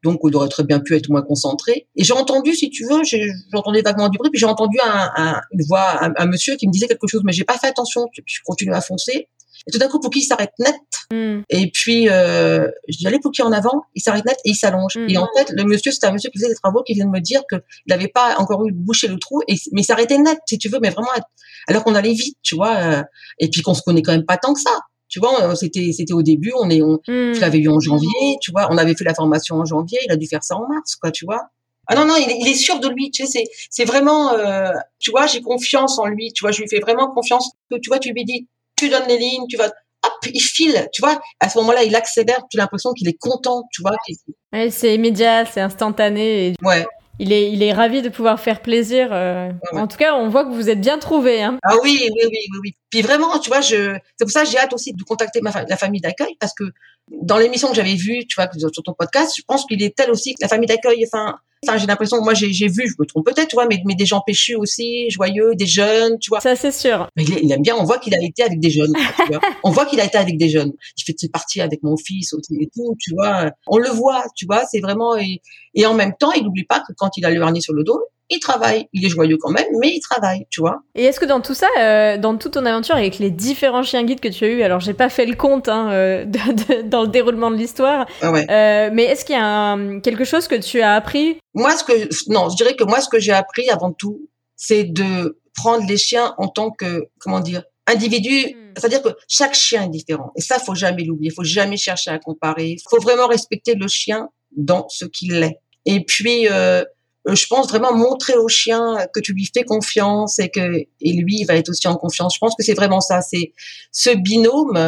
Donc, on aurait très bien pu être moins concentré. Et j'ai entendu, si tu veux, j'entendais vaguement du bruit, puis j'ai entendu une voix, un monsieur qui me disait quelque chose, mais j'ai pas fait attention, puis je continue à foncer. Et tout d'un coup, Pookie s'arrête net. Et puis, je dis, allez, Pookie en avant. Il s'arrête net et il s'allonge. Et en fait, le monsieur, c'était un monsieur qui faisait des travaux, qui vient de me dire qu'il n'avait pas encore eu bouché le trou, mais il s'arrêtait net, si tu veux, mais vraiment, alors qu'on allait vite, tu vois, et puis qu'on se connaît quand même pas tant que ça. Tu vois, c'était au début, je l'avais eu en janvier, tu vois, on avait fait la formation en janvier, il a dû faire ça en mars, quoi, tu vois. Ah non, il est sûr de lui, tu sais, c'est vraiment, tu vois, j'ai confiance en lui, tu vois, je lui fais vraiment confiance, que tu vois, tu lui dis, tu donnes les lignes, tu vas, hop, il file, tu vois, à ce moment-là, il accélère, tu as l'impression qu'il est content, tu vois. Ouais, c'est immédiat, c'est instantané. Ouais. Il est ravi de pouvoir faire plaisir. Ouais. En tout cas, on voit que vous êtes bien trouvés. Hein. Ah oui. Puis vraiment, tu vois, c'est pour ça que j'ai hâte aussi de contacter la famille d'accueil, parce que dans l'émission que j'avais vue, tu vois, sur ton podcast, je pense qu'il est tel aussi que la famille d'accueil, enfin, j'ai l'impression que moi, j'ai vu, je me trompe peut-être, tu vois, mais des gens péchus aussi, joyeux, des jeunes, tu vois. Ça, c'est sûr. Mais il aime bien, on voit qu'il a été avec des jeunes, tu vois. On voit qu'il a été avec des jeunes. Il fait ses parties avec mon fils et tout, tu vois. On le voit, tu vois, c'est vraiment, et en même temps, il n'oublie pas que quand il a le harnais sur le dos, il travaille. Il est joyeux quand même, mais il travaille, tu vois. Et est-ce que dans tout ça, dans toute ton aventure avec les différents chiens guides que tu as eus, alors j'ai pas fait le compte dans le déroulement de l'histoire, mais est-ce qu'il y a quelque chose que tu as appris? Je dirais que moi, ce que j'ai appris avant tout, c'est de prendre les chiens en tant que, comment dire, individu. C'est-à-dire que chaque chien est différent. Et ça, faut jamais l'oublier. Faut jamais chercher à comparer. Faut vraiment respecter le chien dans ce qu'il est. Et puis, je pense vraiment montrer au chien que tu lui fais confiance et lui, il va être aussi en confiance. Je pense que c'est vraiment ça. C'est ce binôme.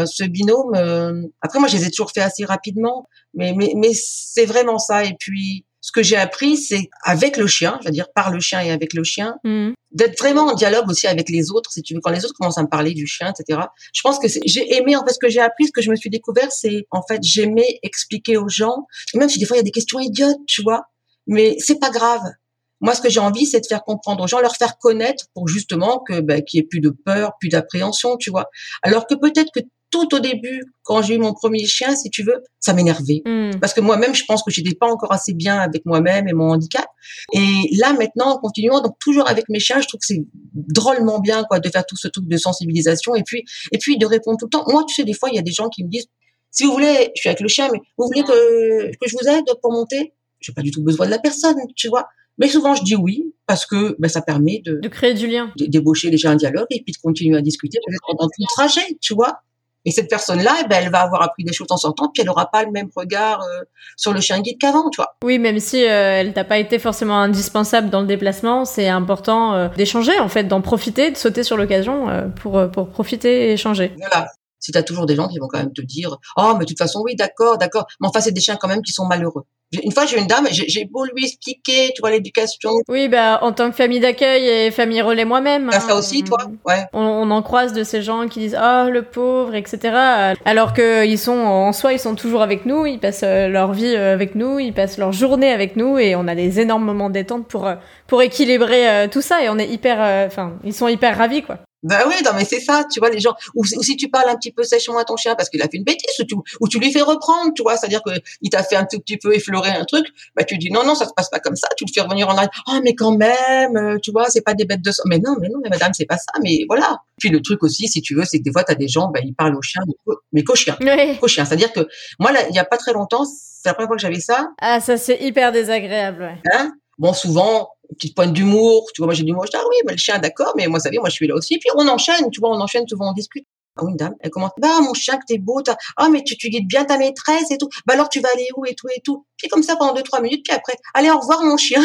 Après, moi, je les ai toujours fait assez rapidement, mais c'est vraiment ça. Et puis, ce que j'ai appris, c'est avec le chien, je veux dire par le chien et avec le chien, d'être vraiment en dialogue aussi avec les autres, si tu veux, quand les autres commencent à me parler du chien, etc. Je pense que j'ai aimé, en fait, ce que j'ai appris, ce que je me suis découvert, c'est, en fait, j'aimais expliquer aux gens, et même si des fois il y a des questions idiotes, tu vois, mais c'est pas grave. Moi, ce que j'ai envie, c'est de faire comprendre aux gens, leur faire connaître pour justement qu'il y ait plus de peur, plus d'appréhension, tu vois. Alors que peut-être que tout au début, quand j'ai eu mon premier chien, si tu veux, ça m'énervait. Parce que moi-même, je pense que j'étais pas encore assez bien avec moi-même et mon handicap. Et là, maintenant, en continuant, donc toujours avec mes chiens, je trouve que c'est drôlement bien, quoi, de faire tout ce truc de sensibilisation et puis de répondre tout le temps. Moi, tu sais, des fois, il y a des gens qui me disent, si vous voulez, je suis avec le chien, mais vous voulez que je vous aide pour monter? J'ai pas du tout besoin de la personne, tu vois. Mais souvent, je dis oui, parce que ça permet de créer du lien, débaucher déjà un dialogue et puis de continuer à discuter pendant tout le trajet, tu vois. Et cette personne-là, elle va avoir appris des choses en sortant, puis elle aura pas le même regard sur le chien guide qu'avant, tu vois. Oui, même si elle t'a pas été forcément indispensable dans le déplacement, c'est important d'échanger, en fait, d'en profiter, de sauter sur l'occasion pour profiter et échanger. Voilà. Si t'as toujours des gens qui vont quand même te dire, oh, mais de toute façon, oui, d'accord. Mais enfin, c'est des chiens quand même qui sont malheureux. Une fois, j'ai une dame, j'ai beau lui expliquer, tu vois, l'éducation. Oui, en tant que famille d'accueil et famille relais moi-même. T'as ça aussi, toi? Ouais. On en croise de ces gens qui disent, oh, le pauvre, etc. Alors que ils sont toujours avec nous, ils passent leur vie avec nous, ils passent leur journée avec nous et on a des énormes moments de détente pour équilibrer tout ça et on est ils sont hyper ravis, quoi. Ben oui, non, mais c'est ça, tu vois, les gens, ou si tu parles un petit peu sèchement à ton chien parce qu'il a fait une bêtise, ou tu lui fais reprendre, tu vois, c'est-à-dire que il t'a fait un tout petit peu effleurer un truc, tu dis non, ça se passe pas comme ça, tu le fais revenir en arrière, oh, mais quand même, tu vois, c'est pas des bêtes de sang, mais non, mais madame, c'est pas ça, mais voilà. Puis le truc aussi, si tu veux, c'est que des fois, t'as des gens, ils parlent au chien, mais qu'au chien. Oui. Qu'au chien. C'est-à-dire que, moi, là, il y a pas très longtemps, c'est la première fois que j'avais ça. Ah, ça, c'est hyper désagréable, ouais. Hein? Bon, souvent, petite pointe d'humour, tu vois, moi j'ai du humour, je dis, ah oui, mais le chien, d'accord, mais moi, ça savez, moi je suis là aussi, puis on enchaîne, tu vois, souvent on discute. Ah oui, une dame, elle commence, mon chien, que t'es beau, mais tu guides bien ta maîtresse et tout, alors tu vas aller où et tout et tout. Puis comme ça pendant 2-3 minutes, puis après, allez, au revoir mon chien,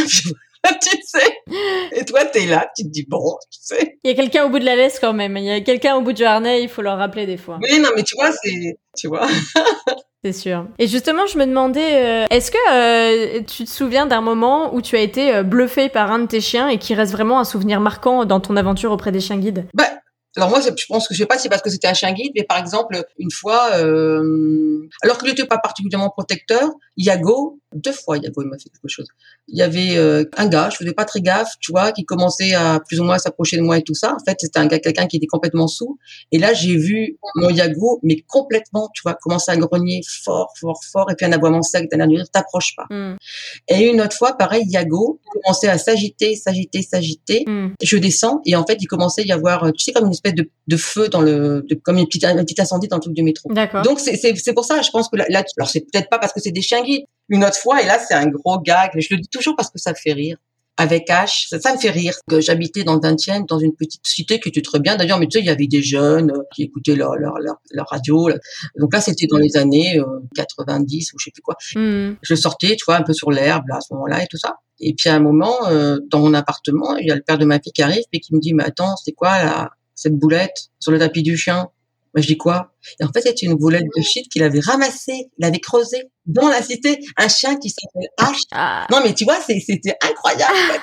tu sais. Et toi, t'es là, tu te dis, bon, tu sais. Il y a quelqu'un au bout de la laisse quand même, il y a quelqu'un au bout du harnais, il faut leur rappeler des fois. Oui, non, mais tu vois, tu vois. C'est sûr. Et justement, je me demandais, est-ce que tu te souviens d'un moment où tu as été bluffé par un de tes chiens et qui reste vraiment un souvenir marquant dans ton aventure auprès des chiens guides? Alors moi, je pense que je sais pas si c'est parce que c'était un chien guide, mais par exemple, une fois, alors qu'il n'était pas particulièrement protecteur, Iago, 2 fois Iago, il m'a fait quelque chose. Il y avait un gars, je faisais pas très gaffe, tu vois, qui commençait à plus ou moins s'approcher de moi et tout ça. En fait, c'était quelqu'un qui était complètement saoul. Et là, j'ai vu mon Iago, mais complètement, tu vois, commencer à grogner fort, fort, fort, et puis un aboiement sec, d'un air de dire, t'approches pas. Et une autre fois, pareil, Iago commençait à s'agiter. Je descends et en fait, il commençait à y avoir, tu sais, comme une espèce de feu comme un petit incendie dans le truc du métro. D'accord. Donc c'est pour ça, je pense que là, alors c'est peut-être pas parce que c'est des chiens guides. Une autre fois, et là c'est un gros gag, mais je le dis toujours parce que ça me fait rire. Avec H, ça me fait rire. Que j'habitais dans le 20e, dans une petite cité qui était très bien d'ailleurs, mais tu sais, il y avait des jeunes qui écoutaient leur radio. Là. Donc là, c'était dans les années 90 ou je sais plus quoi. Je sortais, tu vois, un peu sur l'herbe là à ce moment-là et tout ça. Et puis à un moment, dans mon appartement, il y a le père de ma fille qui arrive et qui me dit, mais attends, c'est quoi là, cette boulette sur le tapis du chien? Moi, je dis quoi? Et en fait, c'était une boulette de shit qu'il avait ramassée, il avait creusé dans la cité, un chien qui s'appelle H. Non, mais tu vois, c'était incroyable, quoi,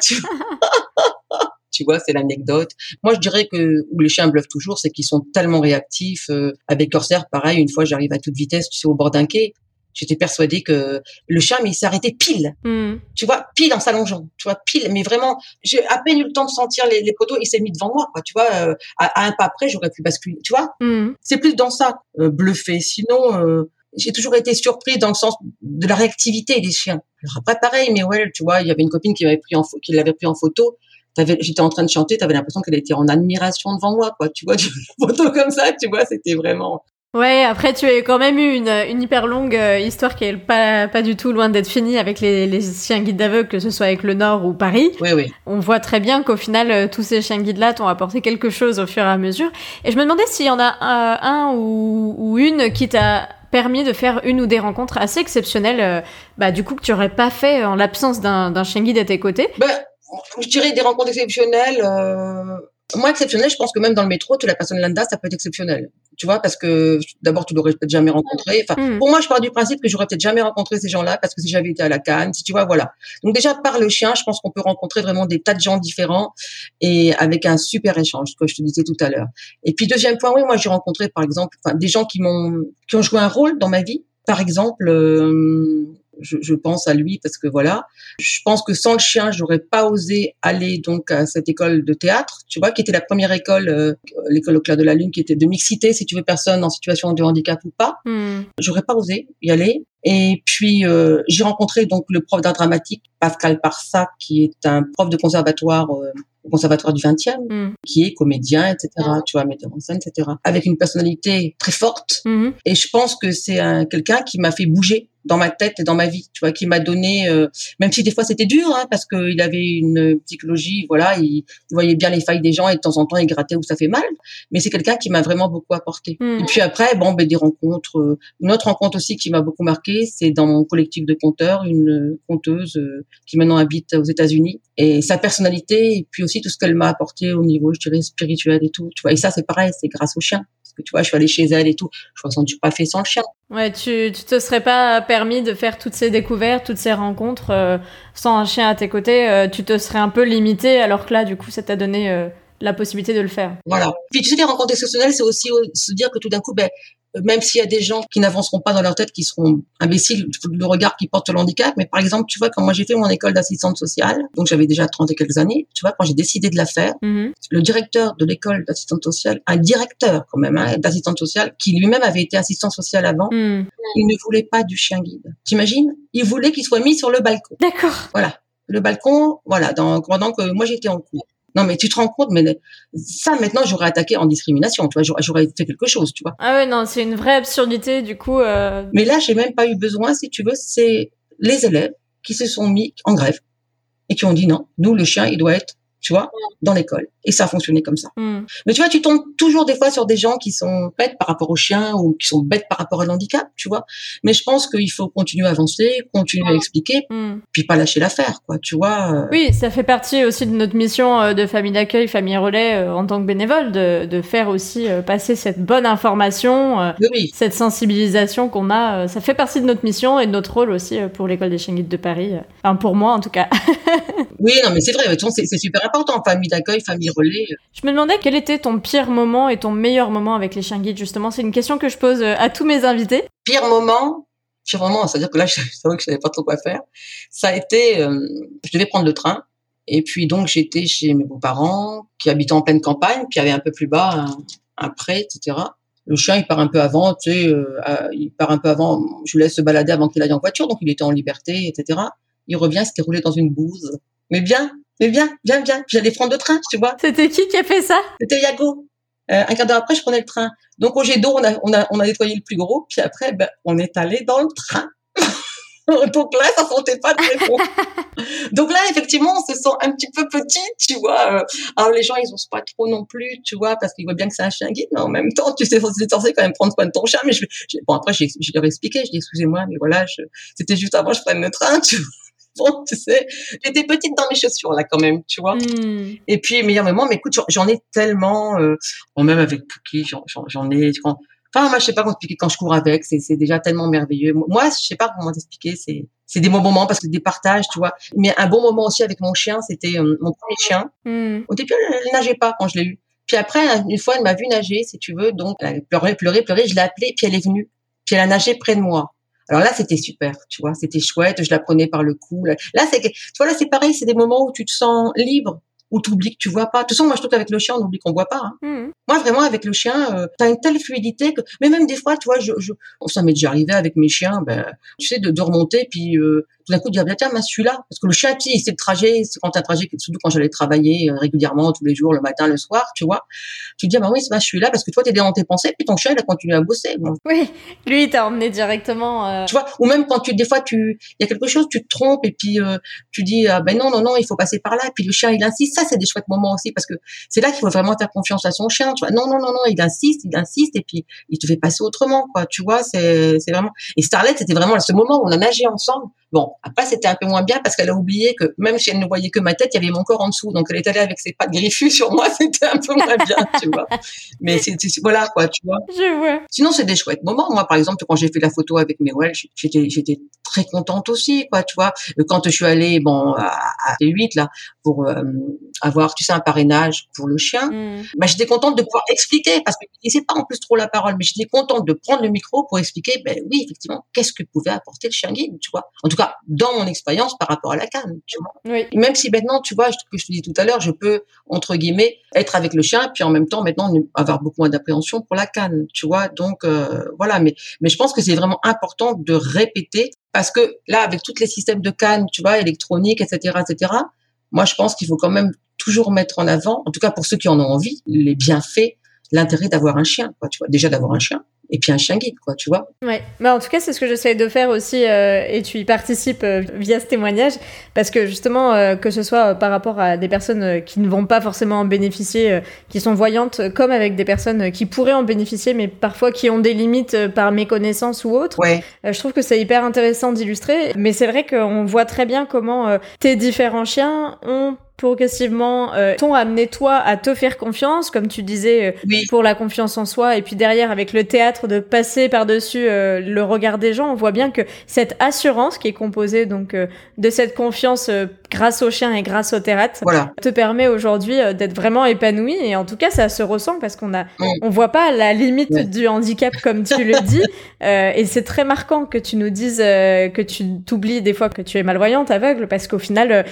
tu vois, c'est l'anecdote. Moi, je dirais que où les chiens bluffent toujours, c'est qu'ils sont tellement réactifs. Avec Corsair, pareil, une fois, j'arrive à toute vitesse, tu sais, au bord d'un quai. J'étais persuadée que le chien, mais il s'est arrêté pile. Tu vois, pile en s'allongeant. Tu vois, pile. Mais vraiment, j'ai à peine eu le temps de sentir les poteaux. Il s'est mis devant moi, quoi. Tu vois, à un pas près, j'aurais pu basculer. Tu vois, c'est plus dans ça, bluffé. Sinon, j'ai toujours été surprise dans le sens de la réactivité des chiens. Alors après, pareil, mais ouais, tu vois, il y avait une copine qui l'avait pris en photo. J'étais en train de chanter, t'avais l'impression qu'elle était en admiration devant moi, quoi. Tu vois, une photo comme ça, tu vois, c'était vraiment... Ouais, après tu as quand même eu une hyper longue histoire qui est pas du tout loin d'être finie avec les chiens guides d'aveugles, que ce soit avec le Nord ou Paris. Oui. On voit très bien qu'au final, tous ces chiens guides-là t'ont apporté quelque chose au fur et à mesure. Et je me demandais s'il y en a un ou une qui t'a permis de faire une ou des rencontres assez exceptionnelles, du coup que tu aurais pas fait en l'absence d'un chien guide à tes côtés. Je dirais des rencontres exceptionnelles. Moi, exceptionnel, je pense que même dans le métro, la personne lambda, ça peut être exceptionnel. Tu vois, parce que d'abord, tu l'aurais peut-être jamais rencontré. Enfin, pour moi, je pars du principe que j'aurais peut-être jamais rencontré ces gens-là, parce que si j'avais été à la Cannes, si tu vois, voilà. Donc déjà, par le chien, je pense qu'on peut rencontrer vraiment des tas de gens différents et avec un super échange, comme je te disais tout à l'heure. Et puis deuxième point, oui, moi, j'ai rencontré, par exemple, des gens qui ont joué un rôle dans ma vie. Par exemple, je pense à lui parce que voilà, je pense que sans le chien, j'aurais pas osé aller donc à cette école de théâtre, tu vois, qui était la première école, l'école au clair de la lune, qui était de mixité, si tu veux, personne en situation de handicap ou pas. J'aurais pas osé y aller. Et puis j'ai rencontré donc le prof d'art dramatique Pascal Parsac, qui est un prof de conservatoire au conservatoire du 20e, qui est comédien, etc., tu vois, metteur en scène, etc., avec une personnalité très forte. Et je pense que c'est quelqu'un qui m'a fait bouger dans ma tête et dans ma vie, tu vois, qui m'a donné, même si des fois c'était dur, hein, parce qu'il avait une psychologie, voilà, il voyait bien les failles des gens et de temps en temps il grattait où ça fait mal, mais c'est quelqu'un qui m'a vraiment beaucoup apporté. Et puis après, des rencontres, une autre rencontre aussi qui m'a beaucoup marqué, c'est dans mon collectif de conteurs, une conteuse qui maintenant habite aux États-Unis, et sa personnalité et puis aussi tout ce qu'elle m'a apporté au niveau, je dirais, spirituel et tout, tu vois, et ça c'est pareil, c'est grâce au chien. Parce que tu vois, je suis allée chez elle et tout. Je ne suis pas fait sans le chien. Ouais, tu te serais pas permis de faire toutes ces découvertes, toutes ces rencontres sans un chien à tes côtés. Tu te serais un peu limité, alors que là, du coup, ça t'a donné la possibilité de le faire. Voilà. Puis tu sais, les rencontres exceptionnelles, c'est aussi se dire que tout d'un coup, même s'il y a des gens qui n'avanceront pas dans leur tête, qui seront imbéciles, le regard qu'ils portent sur le handicap, mais par exemple, tu vois, quand moi j'ai fait mon école d'assistante sociale, donc j'avais déjà 30 et quelques années, tu vois, quand j'ai décidé de la faire, le directeur de l'école d'assistante sociale, un directeur quand même, d'assistante sociale, qui lui-même avait été assistant social avant, il ne voulait pas du chien guide. T'imagines? Il voulait qu'il soit mis sur le balcon. D'accord. Voilà. Le balcon, voilà, pendant que moi j'étais en cours. Non, mais tu te rends compte, mais ça, maintenant, j'aurais attaqué en discrimination, tu vois, j'aurais fait quelque chose, tu vois. Ah ouais, non, c'est une vraie absurdité, du coup. Mais là, j'ai même pas eu besoin, si tu veux, c'est les élèves qui se sont mis en grève et qui ont dit non, nous, le chien, il doit être, tu vois, dans l'école. Et ça a fonctionné comme ça. Mais tu vois, tu tombes toujours des fois sur des gens qui sont bêtes par rapport au chien ou qui sont bêtes par rapport à l'handicap, tu vois. Mais je pense qu'il faut continuer à avancer, continuer à expliquer, puis pas lâcher l'affaire, quoi, tu vois. Oui, ça fait partie aussi de notre mission de famille d'accueil, famille relais en tant que bénévole, de faire aussi passer cette bonne information, cette sensibilisation qu'on a. Ça fait partie de notre mission et de notre rôle aussi pour l'école des chiens guides de Paris. Enfin, pour moi, en tout cas. Oui, non, mais c'est vrai, c'est super important. important. Famille d'accueil, famille relais. Je me demandais quel était ton pire moment et ton meilleur moment avec les chiens guides, justement. C'est une question que je pose à tous mes invités. Pire moment, c'est-à-dire que là, c'est vrai que je savais pas trop quoi faire. Ça a été, je devais prendre le train. Et puis, donc, j'étais chez mes beaux-parents, qui habitaient en pleine campagne, puis il y avait un peu plus bas un pré, etc. Le chien, il part un peu avant, tu sais, je le laisse se balader avant qu'il aille en voiture, donc il était en liberté, etc. Il revient, s'était roulé dans une bouse. Mais viens. Puis j'allais prendre le train, tu vois. C'était qui a fait ça? C'était Yago. Un quart d'heure après, je prenais le train. Donc, au jet d'eau, on a nettoyé le plus gros, puis après, on est allé dans le train. Donc là, ça sentait pas très bon. Donc là, effectivement, on se sent un petit peu petit, tu vois. Alors les gens, ils osent pas trop non plus, tu vois, parce qu'ils voient bien que c'est un chien guide, mais en même temps, tu sais, c'est censé quand même prendre soin de ton chien. Mais bon, après, je leur ai expliqué, je dis excusez-moi, mais voilà, c'était juste avant que je prenne le train, tu vois. Bon, tu sais, j'étais petite dans mes chaussures là quand même, tu vois. Et puis meilleur moment, mais écoute, j'en ai tellement, même avec Pouki, j'en ai. Enfin, moi, je sais pas comment expliquer quand je cours avec, c'est déjà tellement merveilleux. Moi, je sais pas comment t'expliquer, c'est des bons moments parce que des partages, tu vois. Mais un bon moment aussi avec mon chien, c'était mon premier chien. Au début, elle nageait pas quand je l'ai eu. Puis après, une fois, elle m'a vu nager, si tu veux, donc elle pleurait, je l'ai appelée, puis elle est venue. Puis elle a nagé près de moi. Alors là, c'était super, tu vois, c'était chouette, je la prenais par le cou. Là, tu vois, là, c'est pareil, c'est des moments où tu te sens libre, où tu oublies que tu vois pas. De toute façon, moi, je trouve qu'avec le chien, on oublie qu'on voit pas. Moi, vraiment, avec le chien, t'as une telle fluidité que, mais même des fois, tu vois, ça m'est déjà arrivé avec mes chiens, tu sais, de remonter, puis tout d'un coup, de dire, tiens, je suis là. Parce que le chien, tu sais, il sait le trajet, c'est quand t'as un trajet, surtout quand j'allais travailler régulièrement, tous les jours, le matin, le soir, tu vois. Tu te dis, oui, je suis là parce que toi, t'es dans tes pensées, puis ton chien, il a continué à bosser. Bon. Oui, lui, il t'a emmené directement. Tu vois, ou même quand des fois, il y a quelque chose, tu te trompes, et puis tu dis, non, il faut passer par là, et puis le chien, il insiste. Ça, c'est des chouettes moments aussi, parce que c'est là qu'il faut vraiment faire confiance à son chien. Tu vois, non, il insiste, et puis il te fait passer autrement, quoi. Tu vois, c'est vraiment. Et Starlet, c'était vraiment ce moment où on a nagé ensemble. Bon, après, c'était un peu moins bien parce qu'elle a oublié que même si elle ne voyait que ma tête, il y avait mon corps en dessous. Donc, elle est allée avec ses pattes griffues sur moi. C'était un peu moins bien, tu vois. Mais voilà, quoi, tu vois. Je vois. Sinon, c'est des chouettes moments. Moi, par exemple, quand j'ai fait la photo avec Mewell, j'étais très contente aussi, quoi, tu vois. Quand je suis allée, à T8, là, pour avoir, tu sais, un parrainage pour le chien, j'étais contente de pouvoir expliquer parce que je disais pas en plus trop la parole, mais j'étais contente de prendre le micro pour expliquer, oui, effectivement, qu'est-ce que pouvait apporter le chien guide, tu vois. En tout cas, dans mon expérience par rapport à la canne, tu vois. Oui. Même si maintenant, tu vois, que je te dis tout à l'heure, je peux, entre guillemets, être avec le chien, puis en même temps, maintenant, avoir beaucoup moins d'appréhension pour la canne, tu vois. Donc, voilà. Mais je pense que c'est vraiment important de répéter parce que là, avec tous les systèmes de canne, tu vois, électroniques, etc., moi, je pense qu'il faut quand même toujours mettre en avant, en tout cas pour ceux qui en ont envie, les bienfaits, l'intérêt d'avoir un chien, quoi, tu vois. Déjà d'avoir un chien. Et puis un chien guide, quoi, tu vois. Ouais. En tout cas, c'est ce que j'essaie de faire aussi, et tu y participes via ce témoignage, parce que justement, que ce soit par rapport à des personnes qui ne vont pas forcément en bénéficier, qui sont voyantes, comme avec des personnes qui pourraient en bénéficier, mais parfois qui ont des limites par méconnaissance ou autre. Ouais. Je trouve que c'est hyper intéressant d'illustrer, mais c'est vrai qu'on voit très bien comment tes différents chiens ont progressivement t'ont amené toi à te faire confiance, comme tu disais, oui. pour la confiance en soi, et puis derrière avec le théâtre de passer par-dessus le regard des gens, on voit bien que cette assurance qui est composée donc de cette confiance grâce au chien et grâce au théâtre, voilà, te permet aujourd'hui d'être vraiment épanoui, et en tout cas ça se ressent parce on voit pas la limite du handicap comme tu le dis, et c'est très marquant que tu nous dises que tu t'oublies des fois que tu es malvoyante, aveugle, parce qu'au final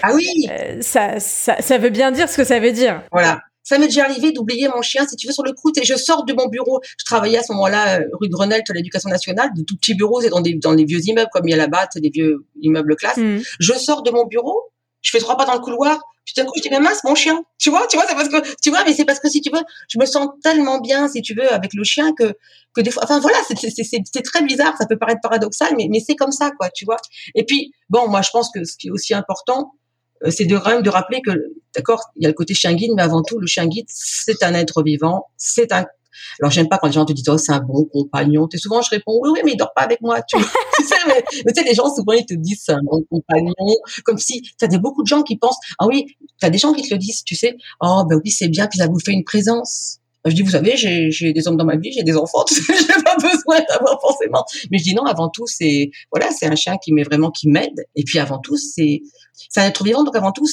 ça veut bien dire ce que ça veut dire. Voilà. Ça m'est déjà arrivé d'oublier mon chien, si tu veux, sur le coup. Et je sors de mon bureau. Je travaillais à ce moment-là, rue de Grenelle, à l'Éducation nationale, de tout petits bureaux, c'est dans les vieux immeubles, comme il y a là-bas, c'est des vieux immeubles classe. Je sors de mon bureau, je fais 3 pas dans le couloir, puis tout d'un coup, je dis, mais mince, mon chien. Tu vois, c'est parce que, mais c'est parce que, si tu veux, je me sens tellement bien, si tu veux, avec le chien que des fois, enfin, voilà, c'est très bizarre, ça peut paraître paradoxal, mais c'est comme ça, quoi, tu vois. Et puis, bon, moi, je pense que ce qui est aussi important, c'est de rappeler que, d'accord, il y a le côté chien guide, mais avant tout, le chien guide, c'est un être vivant, alors j'aime pas quand les gens te disent, c'est un bon compagnon. Souvent, je réponds, oui, mais il dort pas avec moi, tu sais, mais tu sais, les gens, souvent, ils te disent, c'est un bon compagnon, comme si, beaucoup de gens qui pensent, t'as des gens qui te le disent, tu sais, oui, c'est bien, puis ça vous fait une présence. Je dis, vous savez, j'ai des hommes dans ma vie, j'ai des enfants, j'ai pas besoin d'avoir forcément. Mais je dis non, avant tout, c'est un chien qui m'aide. Et puis avant tout, c'est un être vivant, donc avant tout, c'est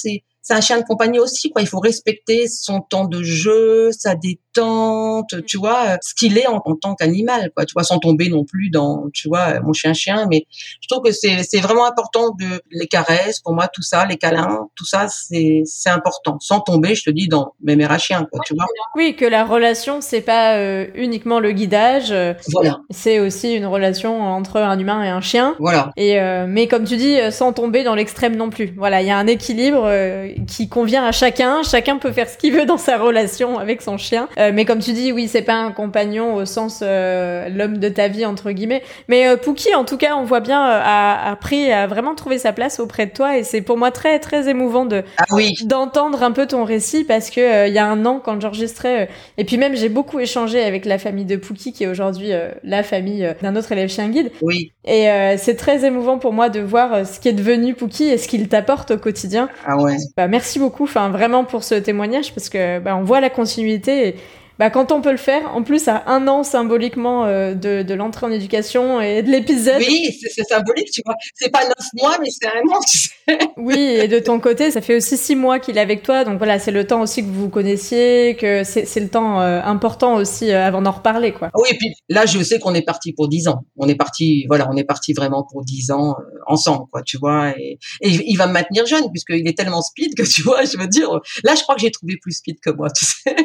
c'est un chien de compagnie aussi, quoi. Il faut respecter son temps de jeu, sa détente, tu vois, ce qu'il est en tant qu'animal, quoi. Tu vois, sans tomber non plus dans, tu vois, mon chien, mais je trouve que c'est vraiment important de les caresses, pour moi, tout ça, les câlins, tout ça, c'est important. Sans tomber, je te dis, dans mes mères à chiens, quoi, tu vois. Oui, que la relation, c'est pas uniquement le guidage. Voilà. C'est aussi une relation entre un humain et un chien. Voilà. Et mais comme tu dis, sans tomber dans l'extrême non plus. Voilà, il y a un équilibre qui convient à chacun. Chacun peut faire ce qu'il veut dans sa relation avec son chien. Mais comme tu dis, oui, c'est pas un compagnon au sens l'homme de ta vie entre guillemets. Mais Pookie, en tout cas, on voit bien a vraiment trouvé sa place auprès de toi. Et c'est pour moi très très émouvant d'entendre un peu ton récit parce que il y a un an quand j'enregistrais. Et puis même j'ai beaucoup échangé avec la famille de Pookie qui est aujourd'hui la famille d'un autre élève chien guide. Oui. Et c'est très émouvant pour moi de voir ce qui est devenu Pookie et ce qu'il t'apporte au quotidien. Ah ouais. Merci beaucoup, vraiment pour ce témoignage parce que on voit la continuité. Et, quand on peut le faire, en plus à 1 an symboliquement de l'entrée en éducation et de l'épisode. Oui, c'est symbolique, tu vois. C'est pas 9 mois, mais c'est 1 an, tu sais. Oui, et de ton côté, ça fait aussi 6 mois qu'il est avec toi. Donc voilà, c'est le temps aussi que vous vous connaissiez, que c'est le temps important aussi avant d'en reparler, quoi. Oui, et puis là, je sais qu'on est parti pour 10 ans. On est parti vraiment pour 10 ans ensemble, quoi, tu vois. Et il va me maintenir jeune puisqu'il est tellement speed que, tu vois, je veux dire, là, je crois que j'ai trouvé plus speed que moi, tu sais.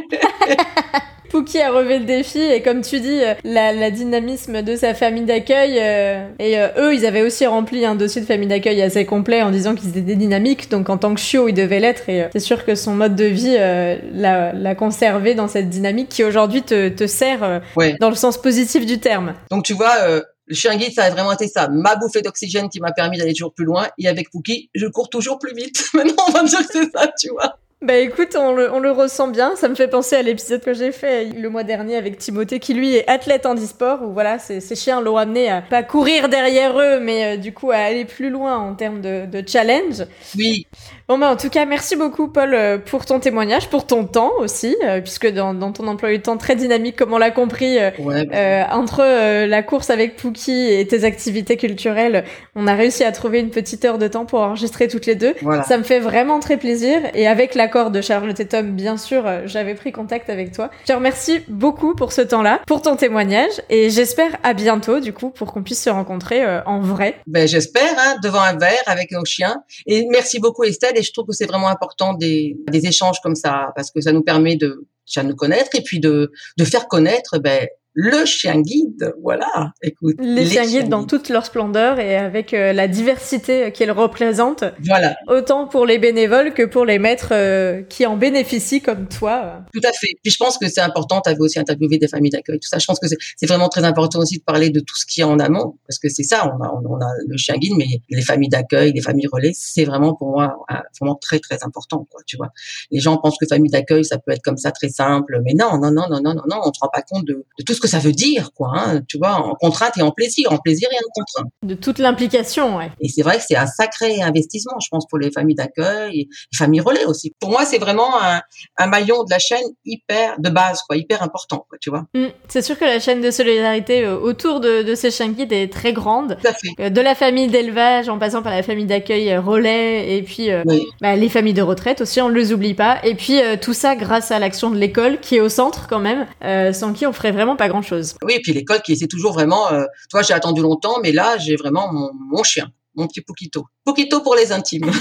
Pookie a relevé le défi et comme tu dis, la dynamisme de sa famille d'accueil eux, ils avaient aussi rempli un dossier de famille d'accueil assez complet en disant qu'ils étaient dynamiques, donc en tant que chiot, ils devaient l'être et c'est sûr que son mode de vie l'a conservé dans cette dynamique qui aujourd'hui te sert dans le sens positif du terme. Donc tu vois, le chien guide, ça a vraiment été ça, ma bouffée d'oxygène qui m'a permis d'aller toujours plus loin et avec Pookie, je cours toujours plus vite. Maintenant, on va dire que c'est ça, tu vois. Écoute, on le ressent bien. Ça me fait penser à l'épisode que j'ai fait le mois dernier avec Timothée qui lui est athlète handisport où voilà, ces chiens l'ont amené à pas courir derrière eux mais du coup à aller plus loin en termes de challenge. Oui. Bon en tout cas, merci beaucoup Paul pour ton témoignage, pour ton temps aussi, puisque dans ton emploi du temps très dynamique comme on l'a compris, entre la course avec Pookie et tes activités culturelles, on a réussi à trouver une petite heure de temps pour enregistrer toutes les deux. Voilà. Ça me fait vraiment très plaisir et avec l'accord de Charlotte et Tom, bien sûr, j'avais pris contact avec toi. Je te remercie beaucoup pour ce temps-là, pour ton témoignage et j'espère à bientôt du coup pour qu'on puisse se rencontrer en vrai. J'espère, devant un verre avec nos chiens. Et merci beaucoup Estelle. Et je trouve que c'est vraiment important des échanges comme ça parce que ça nous permet de nous connaître et puis de faire connaître le chien guide, voilà. Écoute, les chiens guides dans toute leur splendeur et avec la diversité qu'ils représentent. Voilà. Autant pour les bénévoles que pour les maîtres qui en bénéficient comme toi. Tout à fait. Puis je pense que c'est important, tu avais aussi interviewé des familles d'accueil, tout ça. Je pense que c'est vraiment très important aussi de parler de tout ce qu'il y a en amont parce que c'est ça, on a le chien guide mais les familles d'accueil, les familles relais, c'est vraiment pour moi vraiment très très important quoi, tu vois. Les gens pensent que famille d'accueil ça peut être comme ça très simple, mais non, on se rend pas compte de tout ce que ça veut dire, quoi, tu vois, en contrainte et en plaisir et en contrainte. De toute l'implication, ouais. Et c'est vrai que c'est un sacré investissement, je pense, pour les familles d'accueil et les familles relais aussi. Pour moi, c'est vraiment un maillon de la chaîne hyper important, quoi, tu vois. C'est sûr que la chaîne de solidarité autour de ces chiens guides est très grande. Tout à fait. De la famille d'élevage, en passant par la famille d'accueil relais, et puis les familles de retraite aussi, on ne les oublie pas. Et puis tout ça grâce à l'action de l'école, qui est au centre quand même, sans qui on ferait vraiment pas grand-chose. Oui, et puis l'école qui essaie toujours vraiment... toi, j'ai attendu longtemps, mais là, j'ai vraiment mon chien, mon petit Poquito. Poquito pour les intimes.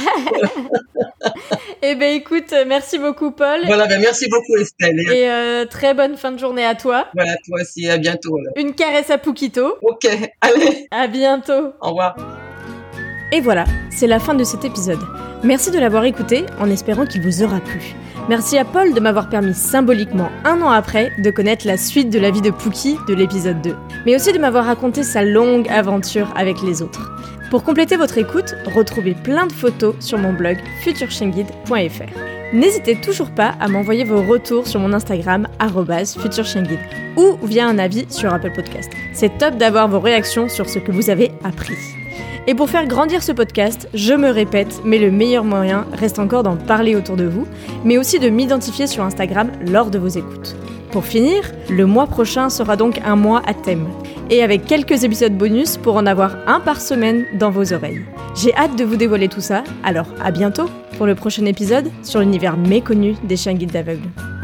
Eh écoute, merci beaucoup Paul. Voilà, merci beaucoup Estelle. Et très bonne fin de journée à toi. Voilà, toi aussi, à bientôt. Alors. Une caresse à Poquito. Ok, allez. À bientôt. Au revoir. Et voilà, c'est la fin de cet épisode. Merci de l'avoir écouté, en espérant qu'il vous aura plu. Merci à Paul de m'avoir permis symboliquement 1 an après de connaître la suite de la vie de Pookie de l'épisode 2, mais aussi de m'avoir raconté sa longue aventure avec les autres. Pour compléter votre écoute, retrouvez plein de photos sur mon blog futurchienguide.fr. N'hésitez toujours pas à m'envoyer vos retours sur mon Instagram @futurchienguide ou via un avis sur Apple Podcast. C'est top d'avoir vos réactions sur ce que vous avez appris. Et pour faire grandir ce podcast, je me répète, mais le meilleur moyen reste encore d'en parler autour de vous, mais aussi de m'identifier sur Instagram lors de vos écoutes. Pour finir, le mois prochain sera donc un mois à thème. et avec quelques épisodes bonus pour en avoir un par semaine dans vos oreilles. J'ai hâte de vous dévoiler tout ça, alors à bientôt pour le prochain épisode sur l'univers méconnu des chiens guides d'aveugles.